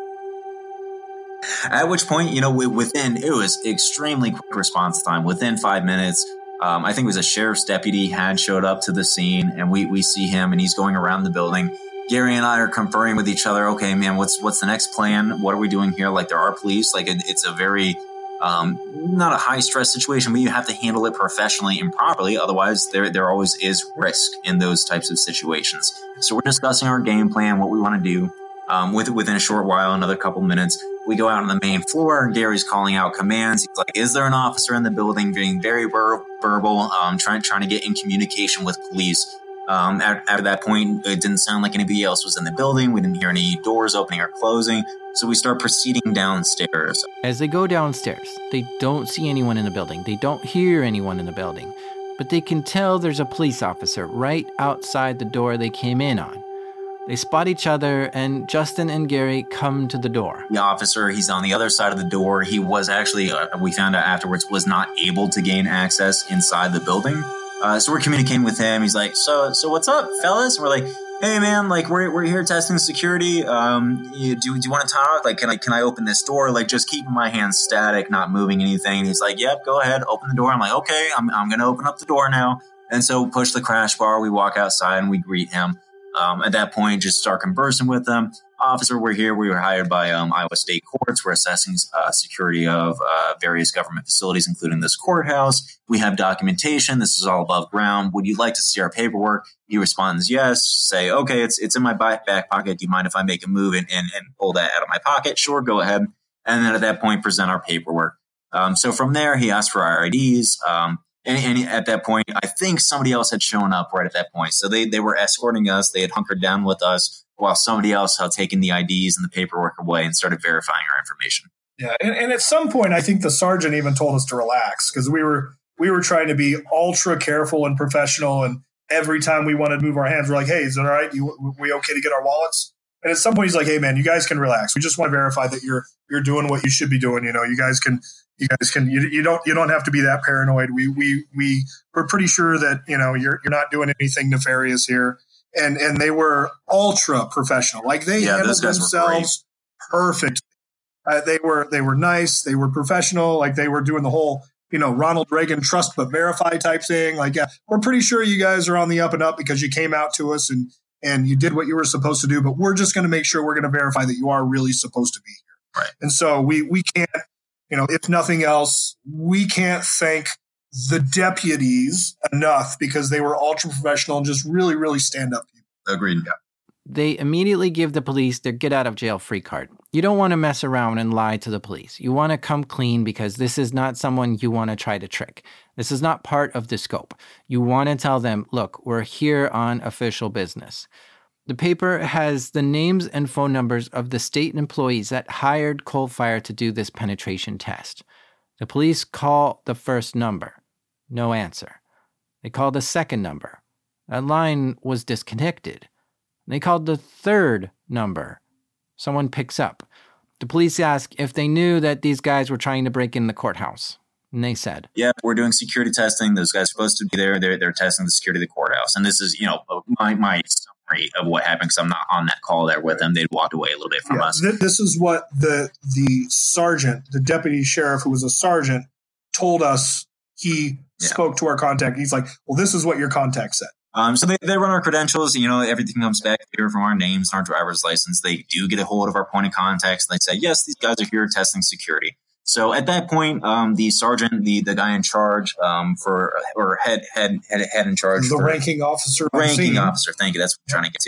At which point, you know, within, it was extremely quick response time. Within five minutes, Um, I think it was a sheriff's deputy had showed up to the scene, and we, we see him, and he's going around the building. Gary and I are conferring with each other. Okay, man, what's what's the next plan? What are we doing here? Like, there are police. Like, it, it's a very um, not a high stress situation, but you have to handle it professionally and properly. Otherwise, there there always is risk in those types of situations. So we're discussing our game plan, what we want to do. Um, with, within a short while, another couple minutes, we go out on the main floor, and Gary's calling out commands. He's like, is there an officer in the building? Being very ver- verbal, um, trying, trying to get in communication with police. Um, at, at that point, it didn't sound like anybody else was in the building. We didn't hear any doors opening or closing. So we start proceeding downstairs. As they go downstairs, they don't see anyone in the building. They don't hear anyone in the building. But they can tell there's a police officer right outside the door they came in on. They spot each other, and Justin and Gary come to the door. The officer, he's on the other side of the door. He was actually, uh, we found out afterwards, was not able to gain access inside the building. Uh, so we're communicating with him. He's like, so so what's up, fellas? And we're like, hey, man, like, we're we're here testing security. Um, you, do, do you want to talk? Like, can I can I open this door? Like, just keeping my hands static, not moving anything. And he's like, yep, go ahead, open the door. I'm like, okay, I'm, I'm going to open up the door now. And so we push the crash bar. We walk outside, and we greet him. Um, at that point, just start conversing with them. Officer, we're here. We were hired by um, Iowa State Courts. We're assessing uh, security of uh, various government facilities, including this courthouse. We have documentation. This is all above ground. Would you like to see our paperwork? He responds, yes. Say, okay, it's it's in my back, back pocket. Do you mind if I make a move and, and, and pull that out of my pocket? Sure, go ahead. And then at that point, present our paperwork. Um, so from there, he asked for our I Ds. Um, And, and at that point, I think somebody else had shown up right at that point. So they, they were escorting us. They had hunkered down with us while somebody else had taken the I Ds and the paperwork away and started verifying our information. Yeah, and, and at some point, I think the sergeant even told us to relax because we were we were trying to be ultra careful and professional. And every time we wanted to move our hands, we're like, hey, is it all right? You, we okay to get our wallets? And at some point, he's like, hey, man, you guys can relax. We just want to verify that you're you're doing what you should be doing. You know, you guys can... You guys can you, you don't you don't have to be that paranoid. We we we we're pretty sure that you know you're you're not doing anything nefarious here. And and they were ultra professional. Like they yeah, handled themselves perfect. Uh, they were they were nice. They were professional. Like they were doing the whole you know Ronald Reagan trust but verify type thing. Like yeah, we're pretty sure you guys are on the up and up because you came out to us and and you did what you were supposed to do. But we're just going to make sure we're going to verify that you are really supposed to be here. Right. And so we we can't. You know, if nothing else, we can't thank the deputies enough because they were ultra professional and just really, really stand up people. Agreed. Yeah. They immediately give the police their get out of jail free card. You don't want to mess around and lie to the police. You want to come clean because this is not someone you want to try to trick. This is not part of the scope. You want to tell them, look, we're here on official business. The paper has the names and phone numbers of the state employees that hired Coalfire to do this penetration test. The police call the first number. No answer. They call the second number. That line was disconnected. They called the third number. Someone picks up. The police ask if they knew that these guys were trying to break in the courthouse. And they said, yeah, we're doing security testing. Those guys are supposed to be there. They're, they're testing the security of the courthouse. And this is, you know, my, my summary of what happened because I'm not on that call there with them. They'd walked away a little bit from yeah, us. Th- this is what the the sergeant, the deputy sheriff who was a sergeant, told us. He yeah. spoke to our contact. He's like, well, this is what your contact said. Um, so they, they run our credentials. You know, everything comes back here from our names, our driver's license. They do get a hold of our point of contacts. And they say, yes, these guys are here testing security. So at that point, um, the sergeant, the, the guy in charge um, for or head head head head in charge, the for, ranking officer, ranking officer. Thank you. That's what I'm trying to get to.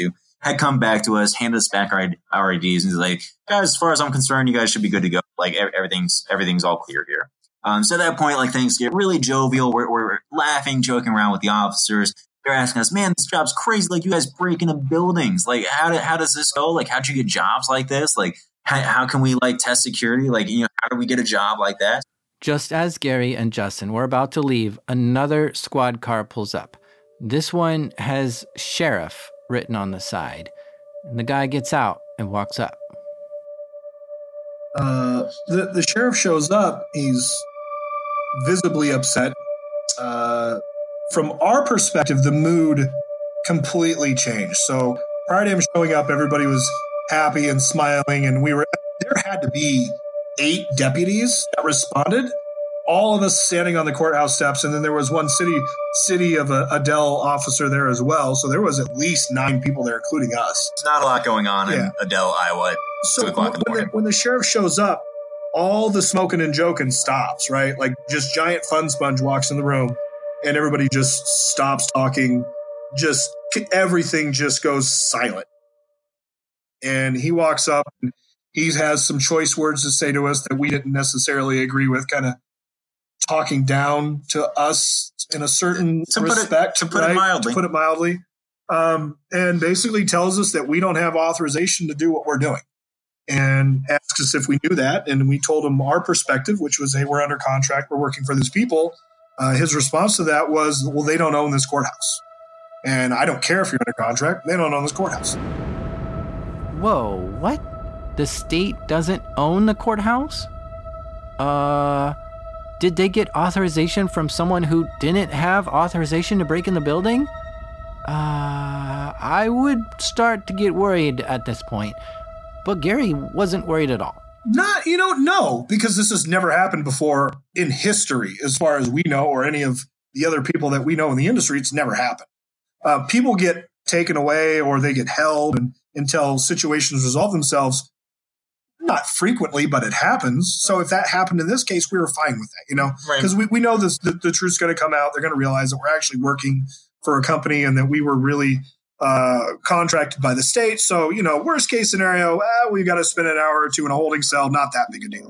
had come back to us, handed us back our, our I Ds, and he's like, guys, as far as I'm concerned, you guys should be good to go. Like everything's everything's all clear here. Um, so at that point, like things get really jovial. We're, we're laughing, joking around with the officers. They're asking us, man, this job's crazy. Like you guys break into buildings. Like how did, how does this go? Like how'd you get jobs like this? Like how, how can we like test security? Like, you know, how do we get a job like that? Just as Gary and Justin were about to leave, another squad car pulls up. This one has sheriff written on the side. And the guy gets out and walks up. Uh, the, the sheriff shows up. He's visibly upset. Uh, from our perspective, the mood completely changed. So prior to him showing up, everybody was happy and smiling, and we were there had to be eight deputies that responded, all of us standing on the courthouse steps, and then there was one city city of a, a Adele officer there as well. So there was at least nine people there, including us. It's not a lot going on yeah. in Adele, Iowa. So two o'clock in the when, the, when the sheriff shows up, all the smoking and joking stops, right? Like just giant fun sponge walks in the room, and everybody just stops talking. Just everything just goes silent. And he walks up and he has some choice words to say to us that we didn't necessarily agree with, kind of talking down to us in a certain to respect. Put it, to put right? it mildly. To put it mildly. Um, and basically tells us that we don't have authorization to do what we're doing. And asks us if we knew that. And we told him our perspective, which was, hey, we're under contract. We're working for these people. Uh, his response to that was, well, they don't own this courthouse. And I don't care if you're under contract. They don't own this courthouse. Whoa, what? The state doesn't own the courthouse? Uh, did they get authorization from someone who didn't have authorization to break in the building? Uh, I would start to get worried at this point. But Gary wasn't worried at all. Not, you know, no, because this has never happened before in history, as far as we know, or any of the other people that we know in the industry. It's never happened. Uh, people get taken away or they get held and, until situations resolve themselves. Not frequently, but it happens. So if that happened in this case, we were fine with that, you know, because right. we, we know this, the, the truth's going to come out. They're going to realize that we're actually working for a company and that we were really uh, contracted by the state. So, you know, worst case scenario, eh, we've got to spend an hour or two in a holding cell. Not that big a deal.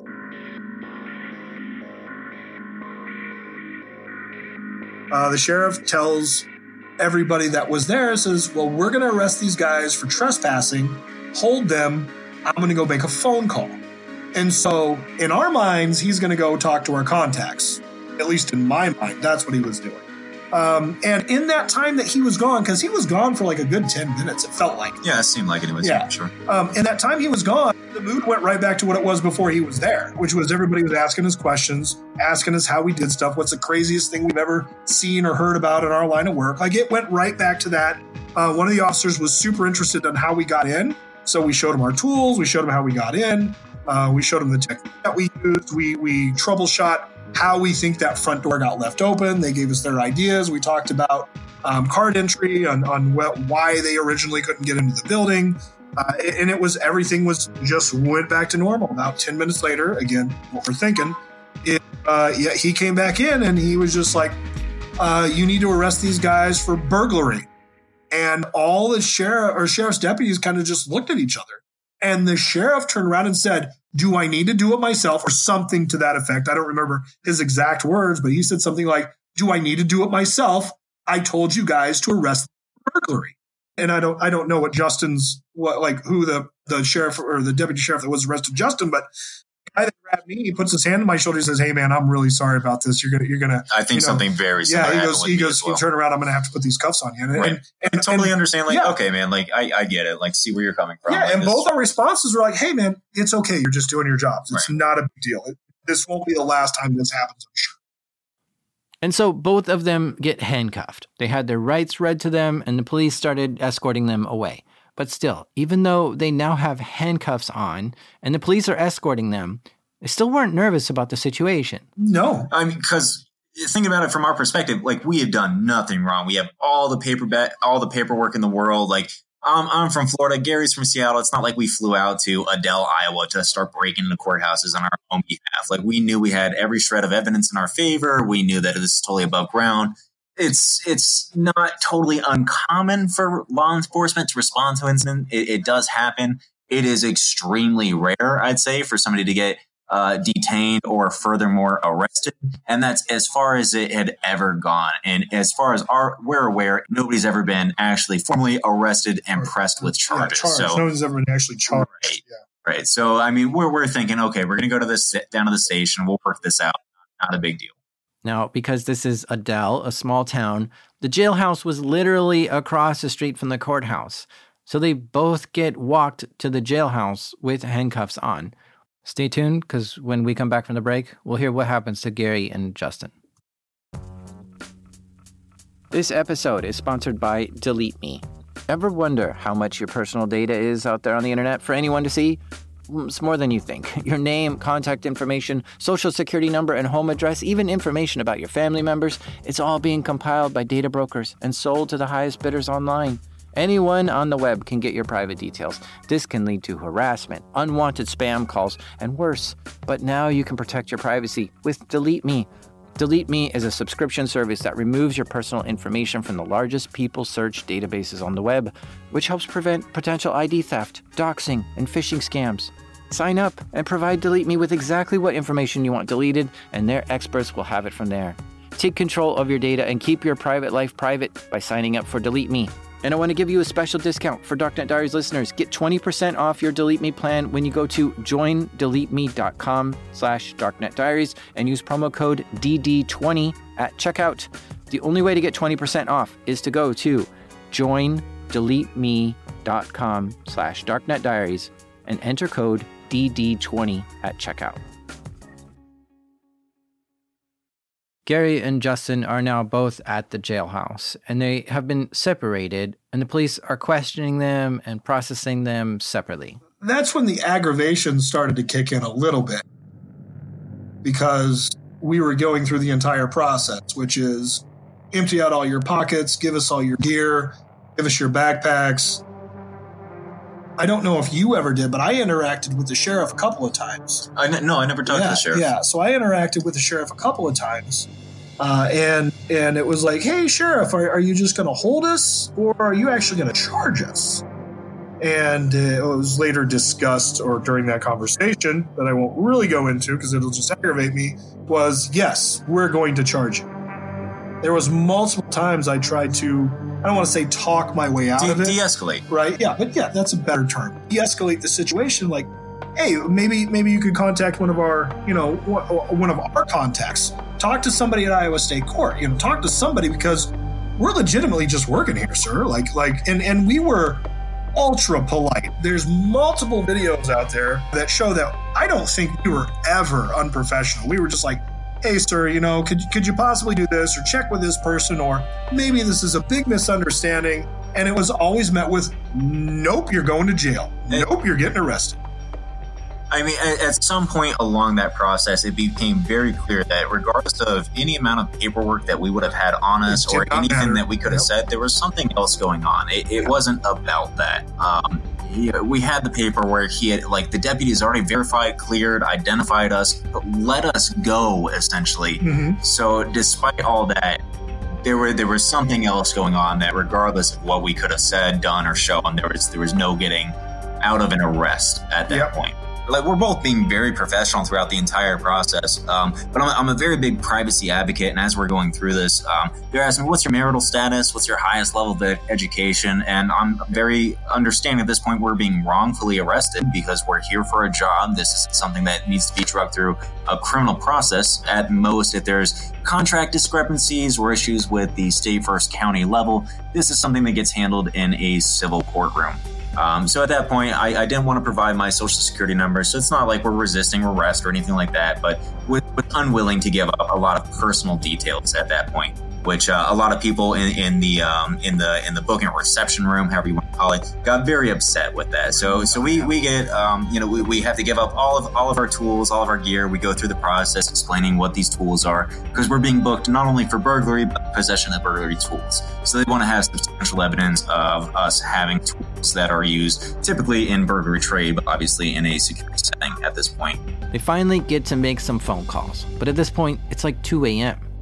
Uh, the sheriff tells everybody that was there, says, well, we're going to arrest these guys for trespassing, hold them. I'm going to go make a phone call. And so in our minds, he's going to go talk to our contacts. At least in my mind, that's what he was doing. Um, and in that time that he was gone, because he was gone for like a good ten minutes, it felt like. Yeah, it seemed like it was. Yeah, sure. Um, in that time he was gone, the mood went right back to what it was before he was there, which was everybody was asking us questions, asking us how we did stuff, what's the craziest thing we've ever seen or heard about in our line of work. Like it went right back to that. Uh, one of the officers was super interested in how we got in. So we showed him our tools. We showed him how we got in. Uh, we showed him the technique that we used. We we troubleshot how we think that front door got left open. They gave us their ideas. We talked about um, card entry on, on what, why they originally couldn't get into the building. Uh, and it was, everything was just went back to normal. About ten minutes later, again, what we're thinking, it, uh, yeah, he came back in and he was just like, uh, you need to arrest these guys for burglary. And all the sheriff or sheriff's deputies kind of just looked at each other. And the sheriff turned around and said, do I need to do it myself, or something to that effect? I don't remember his exact words, but he said something like, do I need to do it myself? I told you guys to arrest burglary. And I don't I don't know what Justin's, what like who the, the sheriff or the deputy sheriff that was arrested Justin, but the guy that grabbed me, he puts his hand on my shoulder and says, hey man, I'm really sorry about this. You're gonna, you're gonna, I think you know, something very similar. Yeah, he goes, he goes, well. you turn around, I'm going to have to put these cuffs on you. And, right. and, and I totally and, understand. Like, yeah. okay, man, like I, I get it. Like, see where you're coming from. Yeah. like, and this. both our responses were like, hey man, it's okay. You're just doing your jobs. It's right. not a big deal. It, this won't be the last time this happens, I'm sure. And so both of them get handcuffed. They had their rights read to them, and the police started escorting them away. But still, even though they now have handcuffs on and the police are escorting them, they still weren't nervous about the situation. No. I mean, because think about it from our perspective, like we have done nothing wrong. We have all the paper ba- all the paperwork in the world. Like um, I'm from Florida. Gary's from Seattle. It's not like we flew out to Adele, Iowa to start breaking into courthouses on our own behalf. Like we knew we had every shred of evidence in our favor. We knew that this is totally above ground. It's it's not totally uncommon for law enforcement to respond to incident. It, it does happen. It is extremely rare, I'd say, for somebody to get uh, detained or furthermore arrested. And that's as far as it had ever gone. And as far as our, we're aware, nobody's ever been actually formally arrested and pressed with charges. Yeah, charged. So, no one's ever been actually charged. Right. Yeah. Right. So, I mean, we're, we're thinking, okay, we're going to go to this down to the station. We'll work this out. Not a big deal. Now, because this is Adel, a small town, the jailhouse was literally across the street from the courthouse. So they both get walked to the jailhouse with handcuffs on. Stay tuned, because when we come back from the break, we'll hear what happens to Gary and Justin. This episode is sponsored by Delete Me. Ever wonder how much your personal data is out there on the internet for anyone to see? It's more than you think. Your name, contact information, social security number, and home address, even information about your family members, it's all being compiled by data brokers and sold to the highest bidders online. Anyone on the web can get your private details. This can lead to harassment, unwanted spam calls, and worse. But now you can protect your privacy with Delete Me. Delete Me is a subscription service that removes your personal information from the largest people search databases on the web, which helps prevent potential I D theft, doxing, and phishing scams. Sign up and provide Delete Me with exactly what information you want deleted, and their experts will have it from there. Take control of your data and keep your private life private by signing up for Delete Me. And I want to give you a special discount for Darknet Diaries listeners. Get twenty percent off your Delete Me plan when you go to join delete me dot com slash darknet diaries and use promo code D D twenty at checkout. The only way to get twenty percent off is to go to join delete me dot com slash darknet diaries and enter code D D twenty at checkout. Gary and Justin are now both at the jailhouse, and they have been separated, and the police are questioning them and processing them separately. That's when the aggravation started to kick in a little bit, because we were going through the entire process, which is empty out all your pockets, give us all your gear, give us your backpacks. I don't know if you ever did, but I interacted with the sheriff a couple of times. I n- no, I never talked yeah, to the sheriff. Yeah, so I interacted with the sheriff a couple of times. Uh, and and it was like, hey, sheriff, are, are you just going to hold us, or are you actually going to charge us? And uh, it was later discussed, or during that conversation, that I won't really go into because it'll just aggravate me, was, yes, we're going to charge you. There was multiple times I tried to, I don't want to say talk my way out De- of it. De-escalate. Right, yeah, but yeah, that's a better term. De-escalate the situation, like, hey, maybe maybe you could contact one of our, you know, one of our contacts. Talk to somebody at Iowa State Court. You know, talk to somebody, because we're legitimately just working here, sir. Like, like, and, and we were ultra polite. There's multiple videos out there that show that I don't think we were ever unprofessional. We were just like, hey, sir, you know, could could you possibly do this, or check with this person, or maybe this is a big misunderstanding. And it was always met with, nope, you're going to jail. Nope, you're getting arrested. I mean, at, at some point along that process, it became very clear that regardless of any amount of paperwork that we would have had on us or anything matter. that we could have yep. said, there was something else going on. It, it yep. wasn't about that. Um, he, we had the paperwork. He had, like, the deputies already verified, cleared, identified us, but let us go, essentially. Mm-hmm. So despite all that, there were there was something else going on that regardless of what we could have said, done, or shown, there was there was no getting out of an arrest at that yep. point. Like, we're both being very professional throughout the entire process, um, but I'm, I'm a very big privacy advocate, and as we're going through this, um, they're asking me, what's your marital status? What's your highest level of education? And I'm very understanding at this point we're being wrongfully arrested because we're here for a job. This is something that needs to be drugged through a criminal process. At most, if there's contract discrepancies or issues with the state versus county level, this is something that gets handled in a civil courtroom. Um, so at that point, I, I didn't want to provide my social security number. So it's not like we're resisting arrest or anything like that, but we're unwilling to give up a lot of personal details at that point, which uh, a lot of people in, in the um, in the in the booking reception room, however you want to call it, got very upset with that. So so we we get um, you know we, we have to give up all of all of our tools, all of our gear. We go through the process explaining what these tools are, because we're being booked not only for burglary but possession of burglary tools. So they want to have substantial evidence of us having tools that are used typically in burglary trade, but obviously in a security setting at this point. They finally get to make some phone calls, but at this point, it's like two a.m.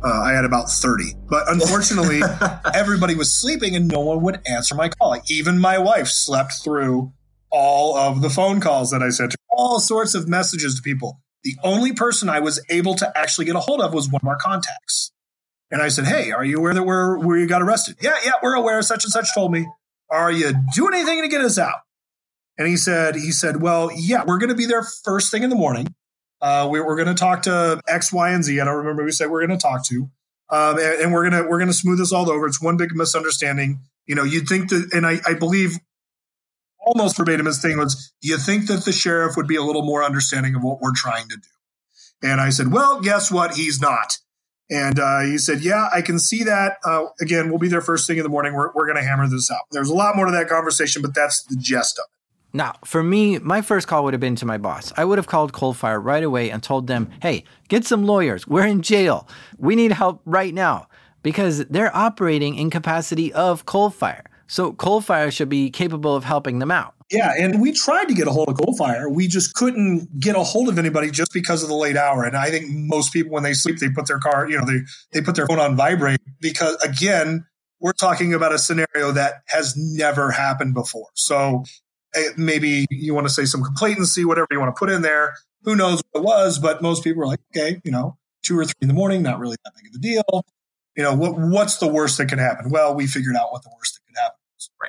Uh, I had about thirty. But unfortunately, everybody was sleeping and no one would answer my call. Like, even my wife slept through all of the phone calls that I sent her, all sorts of messages to people. The only person I was able to actually get a hold of was one of our contacts. And I said, hey, are you aware that we're, we got arrested? Yeah, yeah, we're aware. Such and such told me. Are you doing anything to get us out? And he said, he said, well, yeah, we're going to be there first thing in the morning. Uh, we, we're going to talk to X, Y, and Z. I don't remember who we said we're going to talk to. Um, and, and we're going to, we're going to smooth this all over. It's one big misunderstanding. You know, you'd think that, and I, I believe almost verbatim his thing was, you think that the sheriff would be a little more understanding of what we're trying to do. And I said, well, guess what? He's not. And uh, he said, yeah, I can see that. Uh, again, we'll be there first thing in the morning. We're, we're going to hammer this out. There's a lot more to that conversation, but that's the gist of it. Now, for me, my first call would have been to my boss. I would have called Coalfire right away and told them, hey, get some lawyers. We're in jail. We need help right now, because they're operating in capacity of Coalfire. So Coalfire should be capable of helping them out. Yeah, and we tried to get a hold of Coalfire. We just couldn't get a hold of anybody just because of the late hour. And I think most people, when they sleep, they put their car, you know, they, they put their phone on vibrate because, again, we're talking about a scenario that has never happened before. So maybe you want to say some complacency, whatever you want to put in there. Who knows what it was, but most people are like, okay, you know, two or three in the morning, not really that big of a deal. You know, what what's the worst that can happen? Well, we figured out what the worst that could happen was. Right.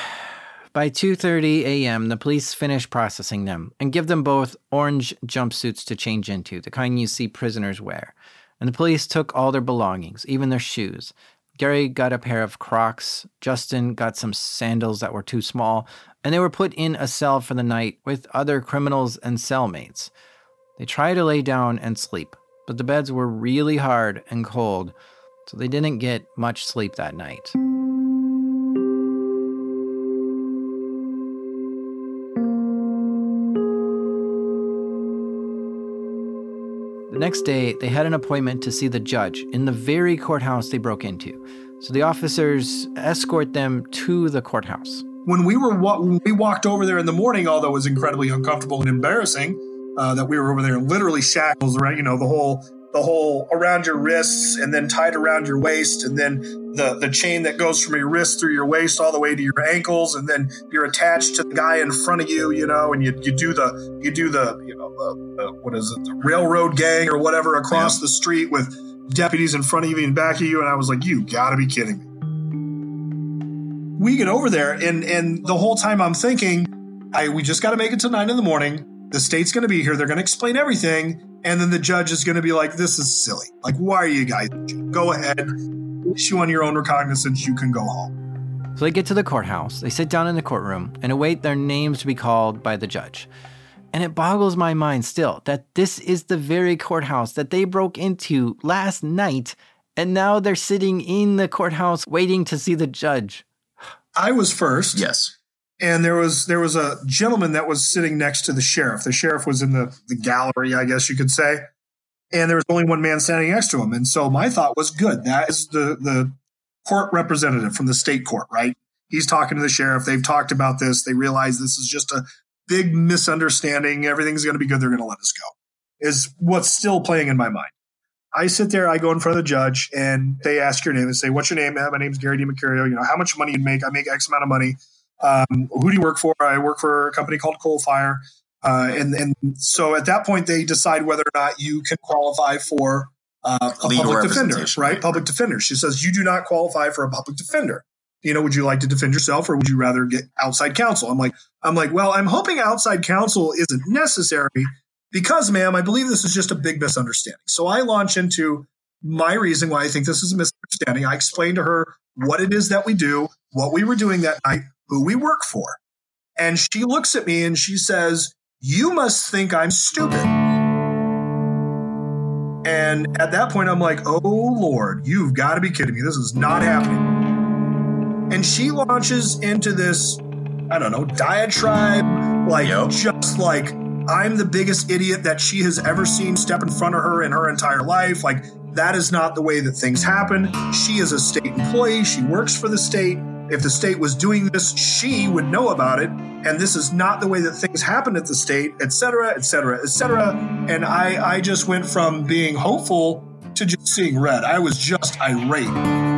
By two thirty a.m., the police finish processing them and give them both orange jumpsuits to change into, the kind you see prisoners wear. And the police took all their belongings, even their shoes. Gary got a pair of Crocs, Justin got some sandals that were too small, and they were put in a cell for the night with other criminals and cellmates. They tried to lay down and sleep, but the beds were really hard and cold, so they didn't get much sleep that night. The next day, they had an appointment to see the judge in the very courthouse they broke into. So the officers escort them to the courthouse. When we were when we walked over there in the morning, although it was incredibly uncomfortable and embarrassing uh, that we were over there, literally shackles around, you know, the whole the whole around your wrists and then tied around your waist, and then the the chain that goes from your wrist through your waist all the way to your ankles, and then you're attached to the guy in front of you, you know, and you you do the you do the you know the, the what is it the railroad gang or whatever across yeah. the street with deputies in front of you and back of you, and I was like, you gotta be kidding me. We get over there, and and the whole time I'm thinking, I we just got to make it to nine in the morning. The state's going to be here. They're going to explain everything, and then the judge is going to be like, "This is silly. Like, why are you guys? Go ahead, issue on your own recognizance. You can go home." So they get to the courthouse. They sit down in the courtroom and await their names to be called by the judge. And it boggles my mind still that this is the very courthouse that they broke into last night, and now they're sitting in the courthouse waiting to see the judge. I was first. Yes. And there was there was a gentleman that was sitting next to the sheriff. The sheriff was in the, the gallery, I guess you could say. And there was only one man standing next to him. And so my thought was, good. That is the, the court representative from the state court, right? He's talking to the sheriff. They've talked about this. They realize this is just a big misunderstanding. Everything's going to be good. They're going to let us go, is what's still playing in my mind. I sit there, I go in front of the judge, and they ask your name. They say, what's your name? My name's Gary DiMercurio. You know, how much money you make? I make X amount of money. Um, who do you work for? I work for a company called Coalfire. Uh, and, and so at that point, they decide whether or not you can qualify for uh, a Legal public defender, right? right? Public defender. She says, you do not qualify for a public defender. You know, would you like to defend yourself, or would you rather get outside counsel? I'm like, I'm like, well, I'm hoping outside counsel isn't necessary because, ma'am, I believe this is just a big misunderstanding. So I launch into my reason why I think this is a misunderstanding. I explain to her what it is that we do, what we were doing that night, who we work for. And she looks at me and she says, you must think I'm stupid. And at that point, I'm like, oh, Lord, you've got to be kidding me. This is not happening. And she launches into this, I don't know, diatribe, like yep. just like I'm the biggest idiot that she has ever seen step in front of her in her entire life. Like, that is not the way that things happen. She is a state employee. She works for the state. If the state was doing this, she would know about it. And this is not the way that things happen at the state, et cetera, et cetera, et cetera. And I, I just went from being hopeful to just seeing red. I was just irate.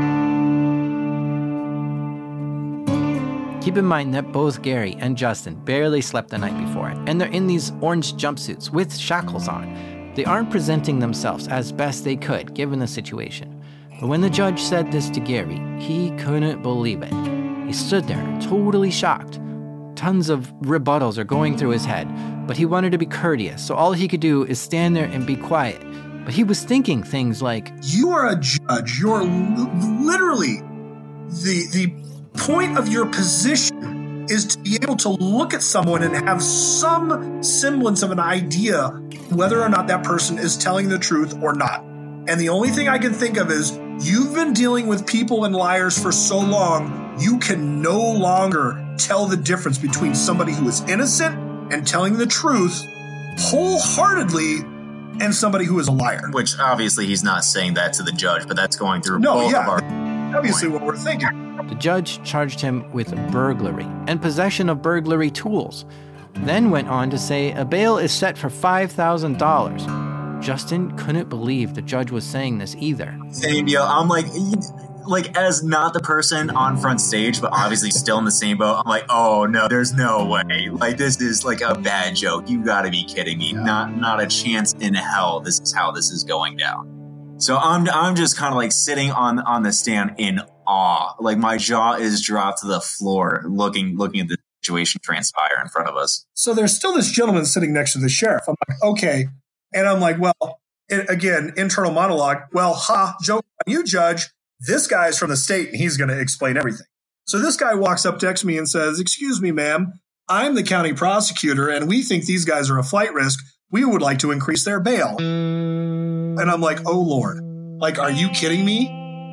Keep in mind that both Gary and Justin barely slept the night before, and they're in these orange jumpsuits with shackles on. They aren't presenting themselves as best they could, given the situation. But when the judge said this to Gary, he couldn't believe it. He stood there, totally shocked. Tons of rebuttals are going through his head, but he wanted to be courteous, so all he could do is stand there and be quiet. But he was thinking things like, you are a judge. You're l- literally the the point of your position is to be able to look at someone and have some semblance of an idea whether or not that person is telling the truth or not. And the only thing I can think of is you've been dealing with people and liars for so long, you can no longer tell the difference between somebody who is innocent and telling the truth wholeheartedly and somebody who is a liar. Which obviously he's not saying that to the judge, but that's going through no, both yeah, of our... obviously what we're thinking. The judge charged him with burglary and possession of burglary tools, then went on to say a bail is set for five thousand dollars. Justin couldn't believe the judge was saying this either. Same, yo, I'm like, like as not the person on front stage, but obviously still in the same boat. I'm like, oh no, there's no way. Like this is like a bad joke. You gotta be kidding me. Yeah. Not, not a chance in hell. This is how this is going down. So I'm, I'm just kind of like sitting on, on the stand in awe. Like my jaw is dropped to the floor, looking, looking at the situation transpire in front of us. So there's still this gentleman sitting next to the sheriff. I'm like, okay. And I'm like, well, it, again, internal monologue. Well, ha, joke on you, judge. This guy's from the state and he's going to explain everything. So this guy walks up next to me and says, excuse me, ma'am, I'm the county prosecutor and we think these guys are a flight risk. We would like to increase their bail. And I'm like, oh, Lord, like, are you kidding me?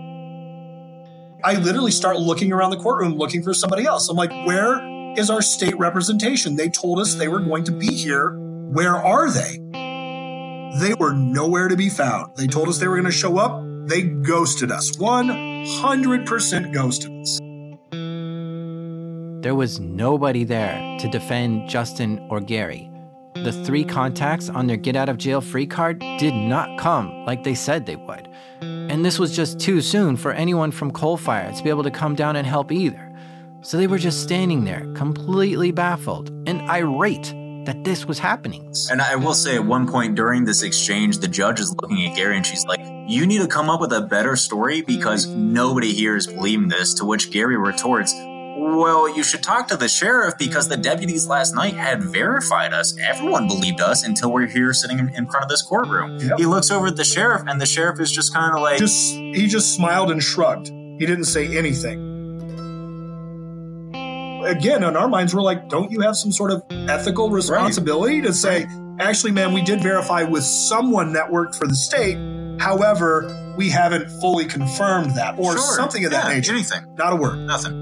I literally start looking around the courtroom looking for somebody else. I'm like, where is our state representation? They told us they were going to be here. Where are they? They were nowhere to be found. They told us they were going to show up. They ghosted us. one hundred percent ghosted us. There was nobody there to defend Justin or Gary. The three contacts on their get out of jail free card did not come like they said they would. And this was just too soon for anyone from Coalfire to be able to come down and help either. So they were just standing there, completely baffled and irate that this was happening. And I will say at one point during this exchange, the judge is looking at Gary and she's like, you need to come up with a better story because nobody here is believing this, to which Gary retorts, well, you should talk to the sheriff because the deputies last night had verified us. Everyone believed us until we're here sitting in front of this courtroom. Yep. He looks over at the sheriff and the sheriff is just kind of like... Just, he just smiled and shrugged. He didn't say anything. Again, in our minds, we're like, don't you have some sort of ethical responsibility right. to say, actually, man, we did verify with someone that worked for the state. However, we haven't fully confirmed that or sure. something of yeah, that nature. Anything. Not a word. Nothing.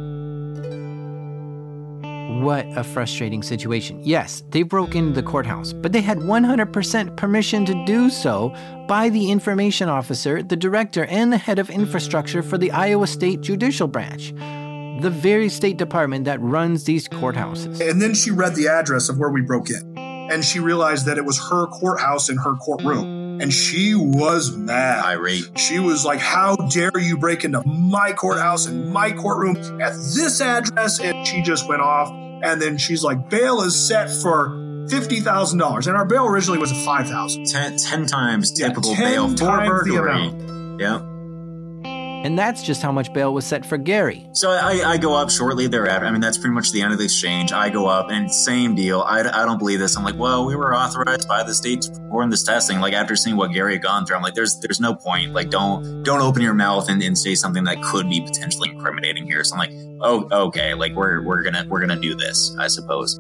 What a frustrating situation. Yes, they broke into the courthouse, but they had one hundred percent permission to do so by the information officer, the director, and the head of infrastructure for the Iowa State Judicial Branch, the very state department that runs these courthouses. And then she read the address of where we broke in, and she realized that it was her courthouse in her courtroom, and she was mad. Irate. She was like, how dare you break into my courthouse and my courtroom at this address? And she just went off. And then she's like, bail is set for fifty thousand dollars. And our bail originally was at five thousand dollars. Ten, ten times typical yeah, ten bail for times burglary. The amount. Yeah. And that's just how much bail was set for Gary. So I, I go up shortly thereafter. I mean, that's pretty much the end of the exchange. I go up and same deal. I, I don't believe this. I'm like, well, we were authorized by the state to perform this testing. Like after seeing what Gary had gone through, I'm like, there's there's no point. Like don't don't open your mouth and, and say something that could be potentially incriminating here. So I'm like, oh, okay, like we're we're gonna we're gonna do this, I suppose.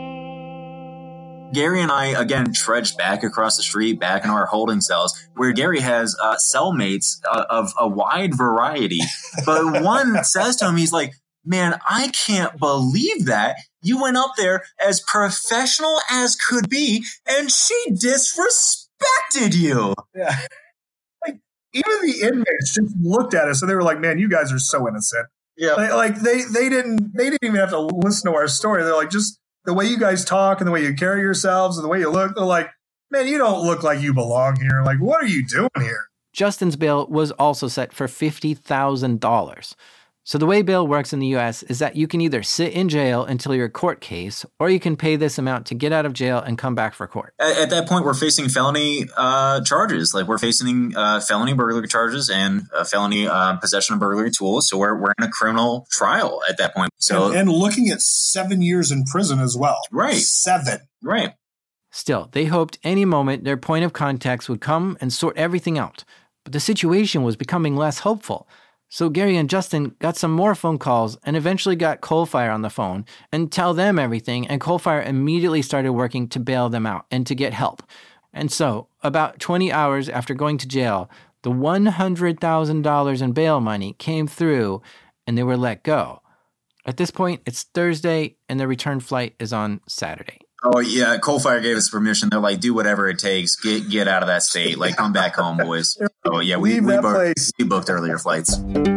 Gary and I, again, trudged back across the street, back into our holding cells, where Gary has uh, cellmates uh, of a wide variety. But one says to him, he's like, man, I can't believe that. You went up there as professional as could be, and she disrespected you. Yeah. Like, even the inmates just looked at us, and they were like, man, you guys are so innocent. Yeah. Like, like they, they didn't they didn't even have to listen to our story. They're like, just the way you guys talk and the way you carry yourselves and the way you look, they're like, man, you don't look like you belong here. Like, what are you doing here? Justin's bail was also set for fifty thousand dollars. So the way bail works in the U S is that you can either sit in jail until your court case, or you can pay this amount to get out of jail and come back for court. At, at that point, we're facing felony uh, charges. Like we're facing uh, felony burglary charges and uh, felony uh, possession of burglary tools. So we're we're in a criminal trial at that point. So and, and looking at seven years in prison as well. Right. Seven. Right. Still, they hoped any moment their point of contact would come and sort everything out. But the situation was becoming less hopeful. So Gary and Justin got some more phone calls and eventually got Coalfire on the phone and tell them everything, and Coalfire immediately started working to bail them out and to get help. And so, about twenty hours after going to jail, the one hundred thousand dollars in bail money came through and they were let go. At this point, it's Thursday and their return flight is on Saturday. Oh, yeah. Coalfire gave us permission. They're like, do whatever it takes. Get get out of that state. Like, come back home, boys. Oh, yeah. We, we, booked, we booked earlier flights.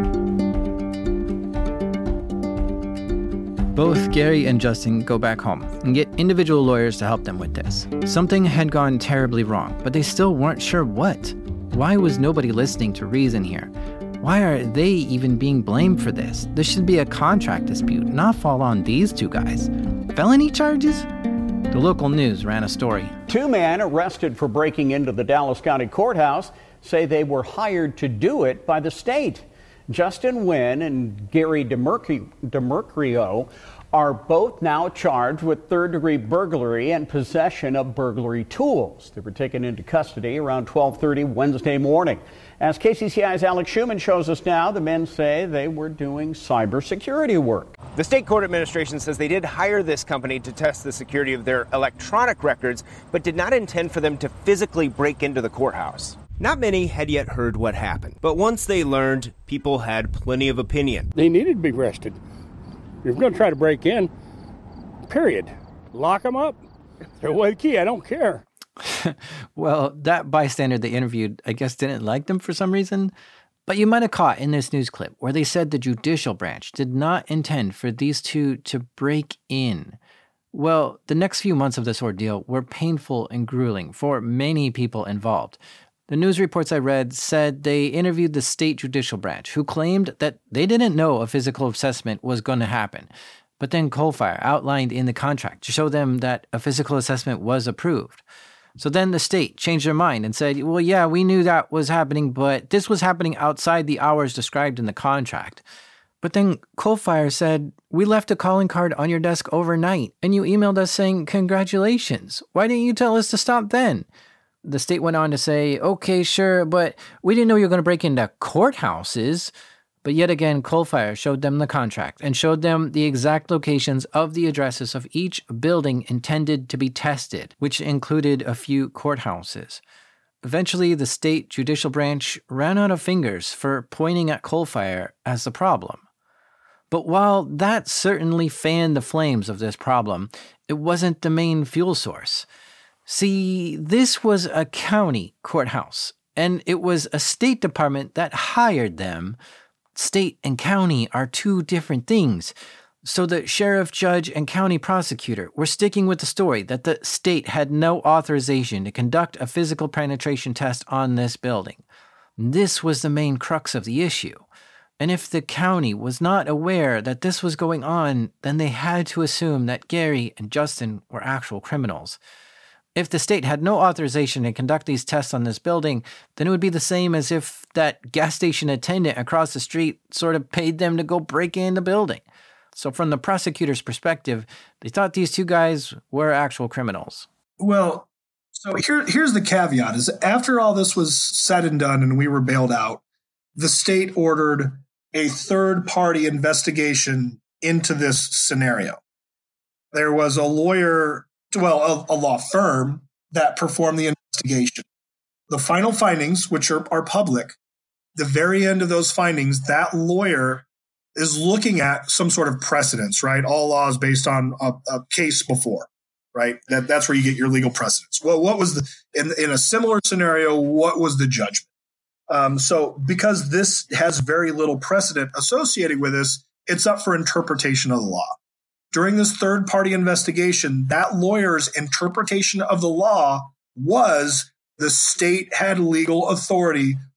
Both Gary and Justin go back home and get individual lawyers to help them with this. Something had gone terribly wrong, but they still weren't sure what. Why was nobody listening to reason here? Why are they even being blamed for this? This should be a contract dispute, not fall on these two guys. Felony charges? The local news ran a story. Two men arrested for breaking into the Dallas County Courthouse say they were hired to do it by the state. Justin Wynn and Gary DeMercurio are both now charged with third-degree burglary and possession of burglary tools. They were taken into custody around twelve thirty Wednesday morning. As K C C I's Alex Schuman shows us now, the men say they were doing cybersecurity work. The state court administration says they did hire this company to test the security of their electronic records, but did not intend for them to physically break into the courthouse. Not many had yet heard what happened, but once they learned, people had plenty of opinion. They needed to be arrested. If you're going to try to break in, period. Lock them up. Throw away the key. I don't care. Well, that bystander they interviewed, I guess, didn't like them for some reason. But you might have caught in this news clip where they said the judicial branch did not intend for these two to break in. Well, the next few months of this ordeal were painful and grueling for many people involved. The news reports I read said they interviewed the state judicial branch, who claimed that they didn't know a physical assessment was going to happen. But then Coalfire outlined in the contract to show them that a physical assessment was approved. So then the state changed their mind and said, well, yeah, we knew that was happening, but this was happening outside the hours described in the contract. But then Coalfire said, we left a calling card on your desk overnight, and you emailed us saying, congratulations. Why didn't you tell us to stop then? The state went on to say, okay, sure, but we didn't know you were going to break into courthouses. But yet again, Coalfire showed them the contract and showed them the exact locations of the addresses of each building intended to be tested, which included a few courthouses. Eventually, the state judicial branch ran out of fingers for pointing at Coalfire as the problem. But while that certainly fanned the flames of this problem, it wasn't the main fuel source. See, this was a county courthouse, and it was a State Department that hired them. State and county are two different things. So the sheriff, judge, and county prosecutor were sticking with the story that the state had no authorization to conduct a physical penetration test on this building. This was the main crux of the issue. And if the county was not aware that this was going on, then they had to assume that Gary and Justin were actual criminals. If the state had no authorization to conduct these tests on this building, then it would be the same as if that gas station attendant across the street sort of paid them to go break in the building. So from the prosecutor's perspective, they thought these two guys were actual criminals. Well, so here, here's the caveat, is after all this was said and done and we were bailed out, the state ordered a third-party investigation into this scenario. There was a lawyer... well, a, a law firm that performed the investigation. The final findings, which are, are public, the very end of those findings, that lawyer is looking at some sort of precedence, right? All laws based on a, a case before, right? That, that's where you get your legal precedence. Well, what was the, in, in a similar scenario, what was the judgment? Um, so because this has very little precedent associated with this, it's up for interpretation of the law. During this third-party investigation, that lawyer's interpretation of the law was the state had legal authority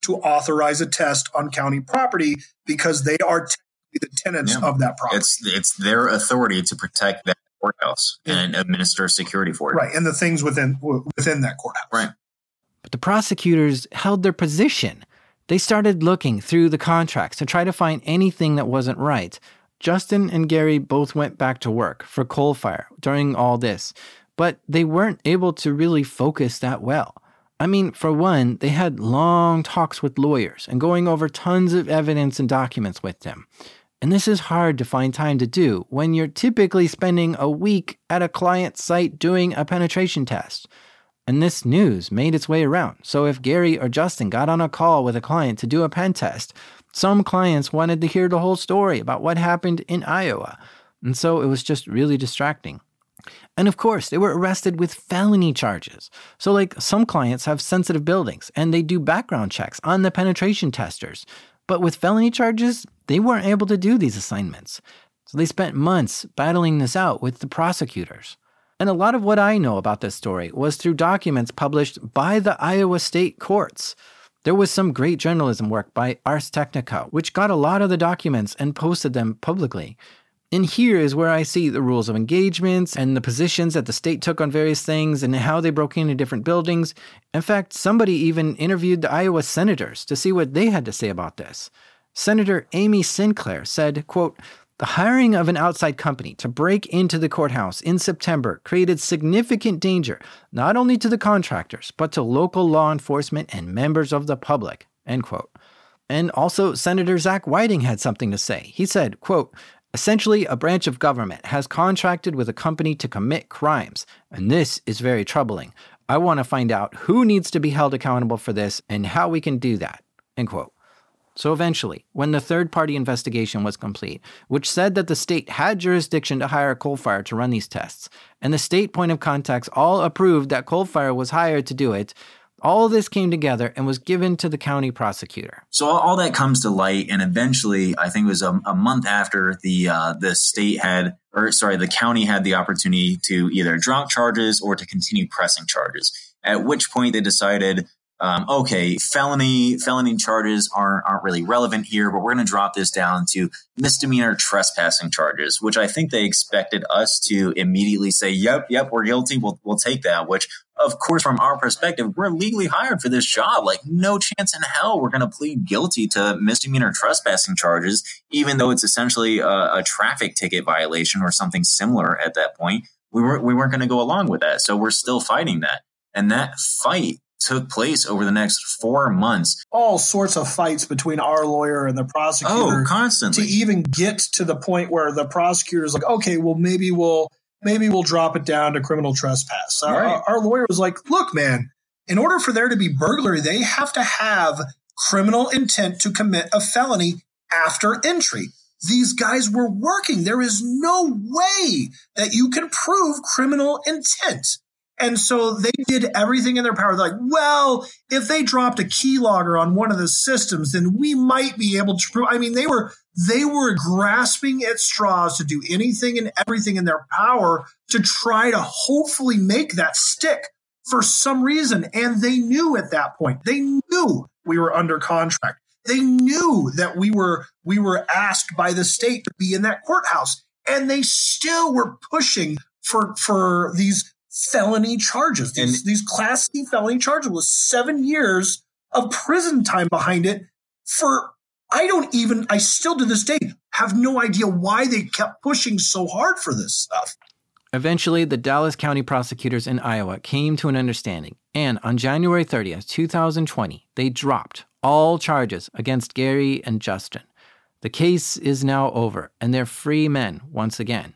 to authorize a test on county property because they are technically the tenants Yeah. of that property. It's it's their authority to protect that courthouse and administer security for it. Right, and the things within within that courthouse. Right. But the prosecutors held their position. They started looking through the contracts to try to find anything that wasn't right. Justin and Gary both went back to work for Coalfire during all this, but they weren't able to really focus that well. I mean, for one, they had long talks with lawyers and going over tons of evidence and documents with them. And this is hard to find time to do when you're typically spending a week at a client site doing a penetration test. And this news made its way around. So if Gary or Justin got on a call with a client to do a pen test, some clients wanted to hear the whole story about what happened in Iowa. And so it was just really distracting. And of course, they were arrested with felony charges. So like some clients have sensitive buildings and they do background checks on the penetration testers. But with felony charges, they weren't able to do these assignments. So they spent months battling this out with the prosecutors. And a lot of what I know about this story was through documents published by the Iowa State courts. There was some great journalism work by Ars Technica, which got a lot of the documents and posted them publicly. And here is where I see the rules of engagements and the positions that the state took on various things and how they broke into different buildings. In fact, somebody even interviewed the Iowa senators to see what they had to say about this. Senator Amy Sinclair said, quote, "The hiring of an outside company to break into the courthouse in September created significant danger, not only to the contractors, but to local law enforcement and members of the public," end quote. And also Senator Zach Whiting had something to say. He said, quote, "Essentially, a branch of government has contracted with a company to commit crimes, and this is very troubling. I want to find out who needs to be held accountable for this and how we can do that," end quote. So eventually, when the third-party investigation was complete, which said that the state had jurisdiction to hire Coalfire to run these tests, and the state point of contacts all approved that Coalfire was hired to do it, all this came together and was given to the county prosecutor. So all that comes to light, and eventually, I think it was a, a month after the uh, the state had, or sorry, the county had the opportunity to either drop charges or to continue pressing charges. At which point they decided, um, okay, felony felony charges aren't aren't really relevant here, but we're going to drop this down to misdemeanor trespassing charges, which I think they expected us to immediately say, yep, yep, we're guilty. We'll we'll take that. Which, of course, from our perspective, we're legally hired for this job. Like, no chance in hell we're going to plead guilty to misdemeanor trespassing charges, even though it's essentially a, a traffic ticket violation or something similar at that point. We weren't we weren't going to go along with that. So we're still fighting that. And that fight took place over the next four months. All sorts of fights between our lawyer and the prosecutor. Oh, constantly. To even get to the point where the prosecutor is like, okay, well, maybe we'll maybe we'll drop it down to criminal trespass. Right. Our, our lawyer was like, look, man, in order for there to be burglary, they have to have criminal intent to commit a felony after entry. These guys were working. There is no way that you can prove criminal intent. And so they did everything in their power. They're like, well, if they dropped a keylogger on one of the systems, then we might be able to prove. I mean, they were they were grasping at straws to do anything and everything in their power to try to hopefully make that stick for some reason. And they knew at that point, they knew we were under contract. They knew that we were we were asked by the state to be in that courthouse, and they still were pushing for for these felony charges, these, and, these Class C felony charges with seven years of prison time behind it for, I don't even, I still to this day have no idea why they kept pushing so hard for this stuff. Eventually, the Dallas County prosecutors in Iowa came to an understanding, and on January thirtieth, twenty twenty, they dropped all charges against Gary and Justin. The case is now over, and they're free men once again.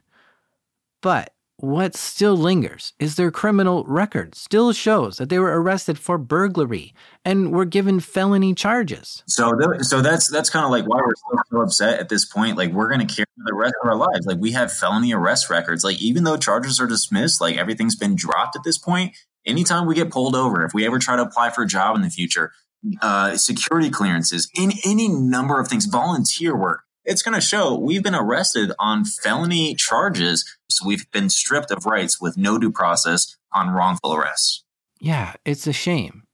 But what still lingers is their criminal record still shows that they were arrested for burglary and were given felony charges. So, th- so that's that's kind of like why we're so, so upset at this point. Like, we're going to carry the rest of our lives. Like, we have felony arrest records. Like, even though charges are dismissed, like everything's been dropped at this point. Anytime we get pulled over, if we ever try to apply for a job in the future, uh, security clearances, in any number of things, volunteer work, it's going to show we've been arrested on felony charges. So we've been stripped of rights with no due process on wrongful arrests. Yeah, it's a shame.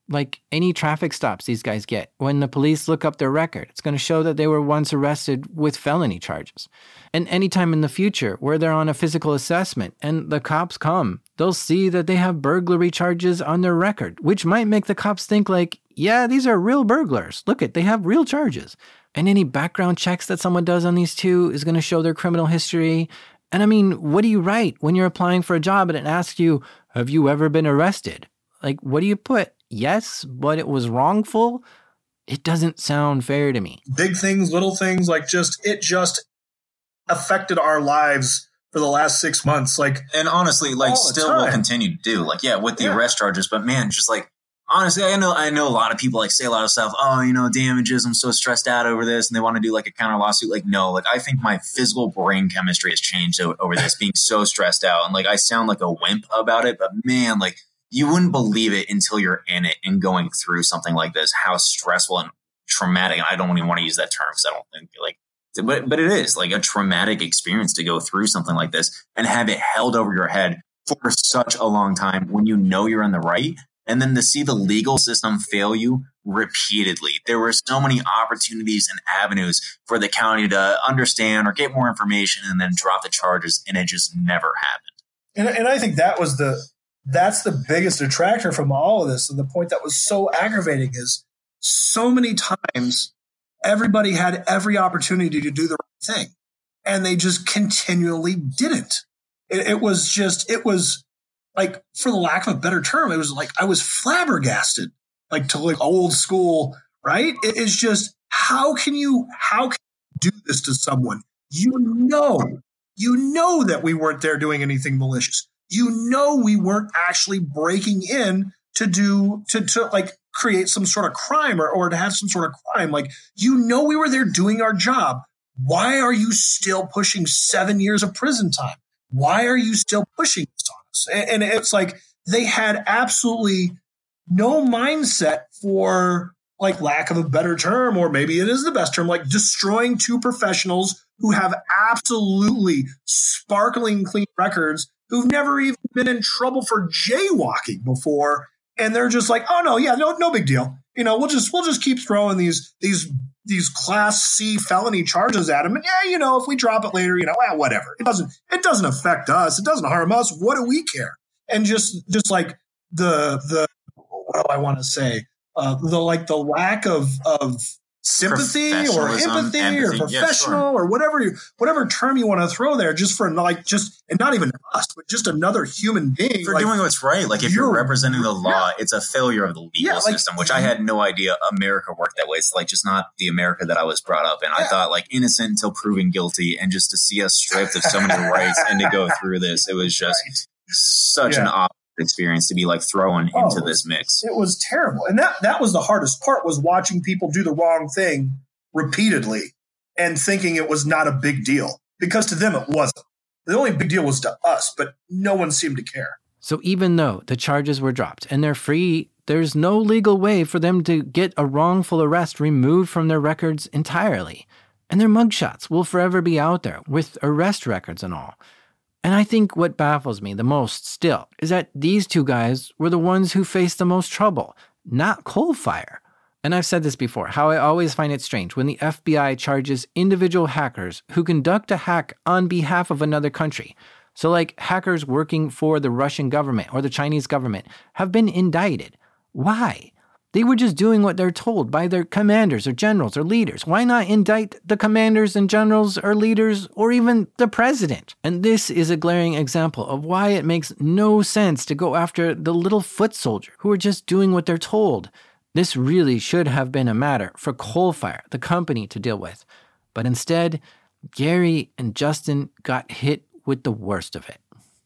Like any traffic stops these guys get, when the police look up their record, it's going to show that they were once arrested with felony charges. And anytime in the future where they're on a physical assessment and the cops come, they'll see that they have burglary charges on their record, which might make the cops think like, yeah, these are real burglars. Look it, they have real charges. And any background checks that someone does on these two is going to show their criminal history. And I mean, what do you write when you're applying for a job and it asks you, have you ever been arrested? Like, what do you put? Yes, but it was wrongful? It doesn't sound fair to me. Big things, little things, like just, it just affected our lives for the last six months. Like, and honestly, like still will continue to do, like, yeah, with the yeah. arrest charges. But man, just like, honestly, I know, I know a lot of people like say a lot of stuff. Oh, you know, damages. I'm so stressed out over this. And they want to do like a counter lawsuit. Like, no, like I think my physical brain chemistry has changed over this, being so stressed out. And like, I sound like a wimp about it, but man, like, you wouldn't believe it until you're in it and going through something like this, how stressful and traumatic. I don't even want to use that term because I don't think like, but, but it is like a traumatic experience to go through something like this and have it held over your head for such a long time when you know you're in the right. And then to see the legal system fail you repeatedly. There were so many opportunities and avenues for the county to understand or get more information and then drop the charges. And it just never happened. And, and I think that was the, That's the biggest detractor from all of this. And the point that was so aggravating is so many times everybody had every opportunity to do the right thing and they just continually didn't. It, it was just, it was like, for the lack of a better term, it was like I was flabbergasted, like to like old school, right? It is just, how can you, how can you do this to someone? You know, you know that we weren't there doing anything malicious. You know, we weren't actually breaking in to do, to, to like create some sort of crime or, or to have some sort of crime. Like, you know, we were there doing our job. Why are you still pushing seven years of prison time? Why are you still pushing this on us? And, and it's like, they had absolutely no mindset for, like, lack of a better term, or maybe it is the best term, like destroying two professionals who have absolutely sparkling clean records, who've never even been in trouble for jaywalking before. And they're just like, oh no, yeah, no, no big deal. You know, we'll just, we'll just keep throwing these, these, these class C felony charges at them. And yeah, you know, if we drop it later, you know, well, whatever. It doesn't, it doesn't affect us. It doesn't harm us. What do we care? And just, just like the, the, what do I want to say? Uh, the, like the lack of, of, sympathy or empathy, empathy or professional, yeah, sure. or whatever you, whatever term you want to throw there, just for like just and not even us, but just another human being for like, doing what's right. Like if you're, you're representing the law, yeah. it's a failure of the legal yeah, like, system, which I had no idea America worked that way. It's like just not the America that I was brought up in. Yeah. I thought like innocent until proven guilty, and just to see us stripped of so many rights and to go through this, it was just right. such yeah. an opposite experience to be like thrown oh, into this mix. It was terrible. And that that was the hardest part, was watching people do the wrong thing repeatedly and thinking it was not a big deal, because to them it wasn't. The only big deal was to us, but no one seemed to care. So even though the charges were dropped and they're free, there's no legal way for them to get a wrongful arrest removed from their records entirely. And their mugshots will forever be out there with arrest records and all. And I think what baffles me the most still is that these two guys were the ones who faced the most trouble, not Coalfire. And I've said this before, how I always find it strange when the F B I charges individual hackers who conduct a hack on behalf of another country. So like hackers working for the Russian government or the Chinese government have been indicted. Why? They were just doing what they're told by their commanders or generals or leaders. Why not indict the commanders and generals or leaders or even the president? And this is a glaring example of why it makes no sense to go after the little foot soldier who are just doing what they're told. This really should have been a matter for Coalfire, the company, to deal with. But instead, Gary and Justin got hit with the worst of it.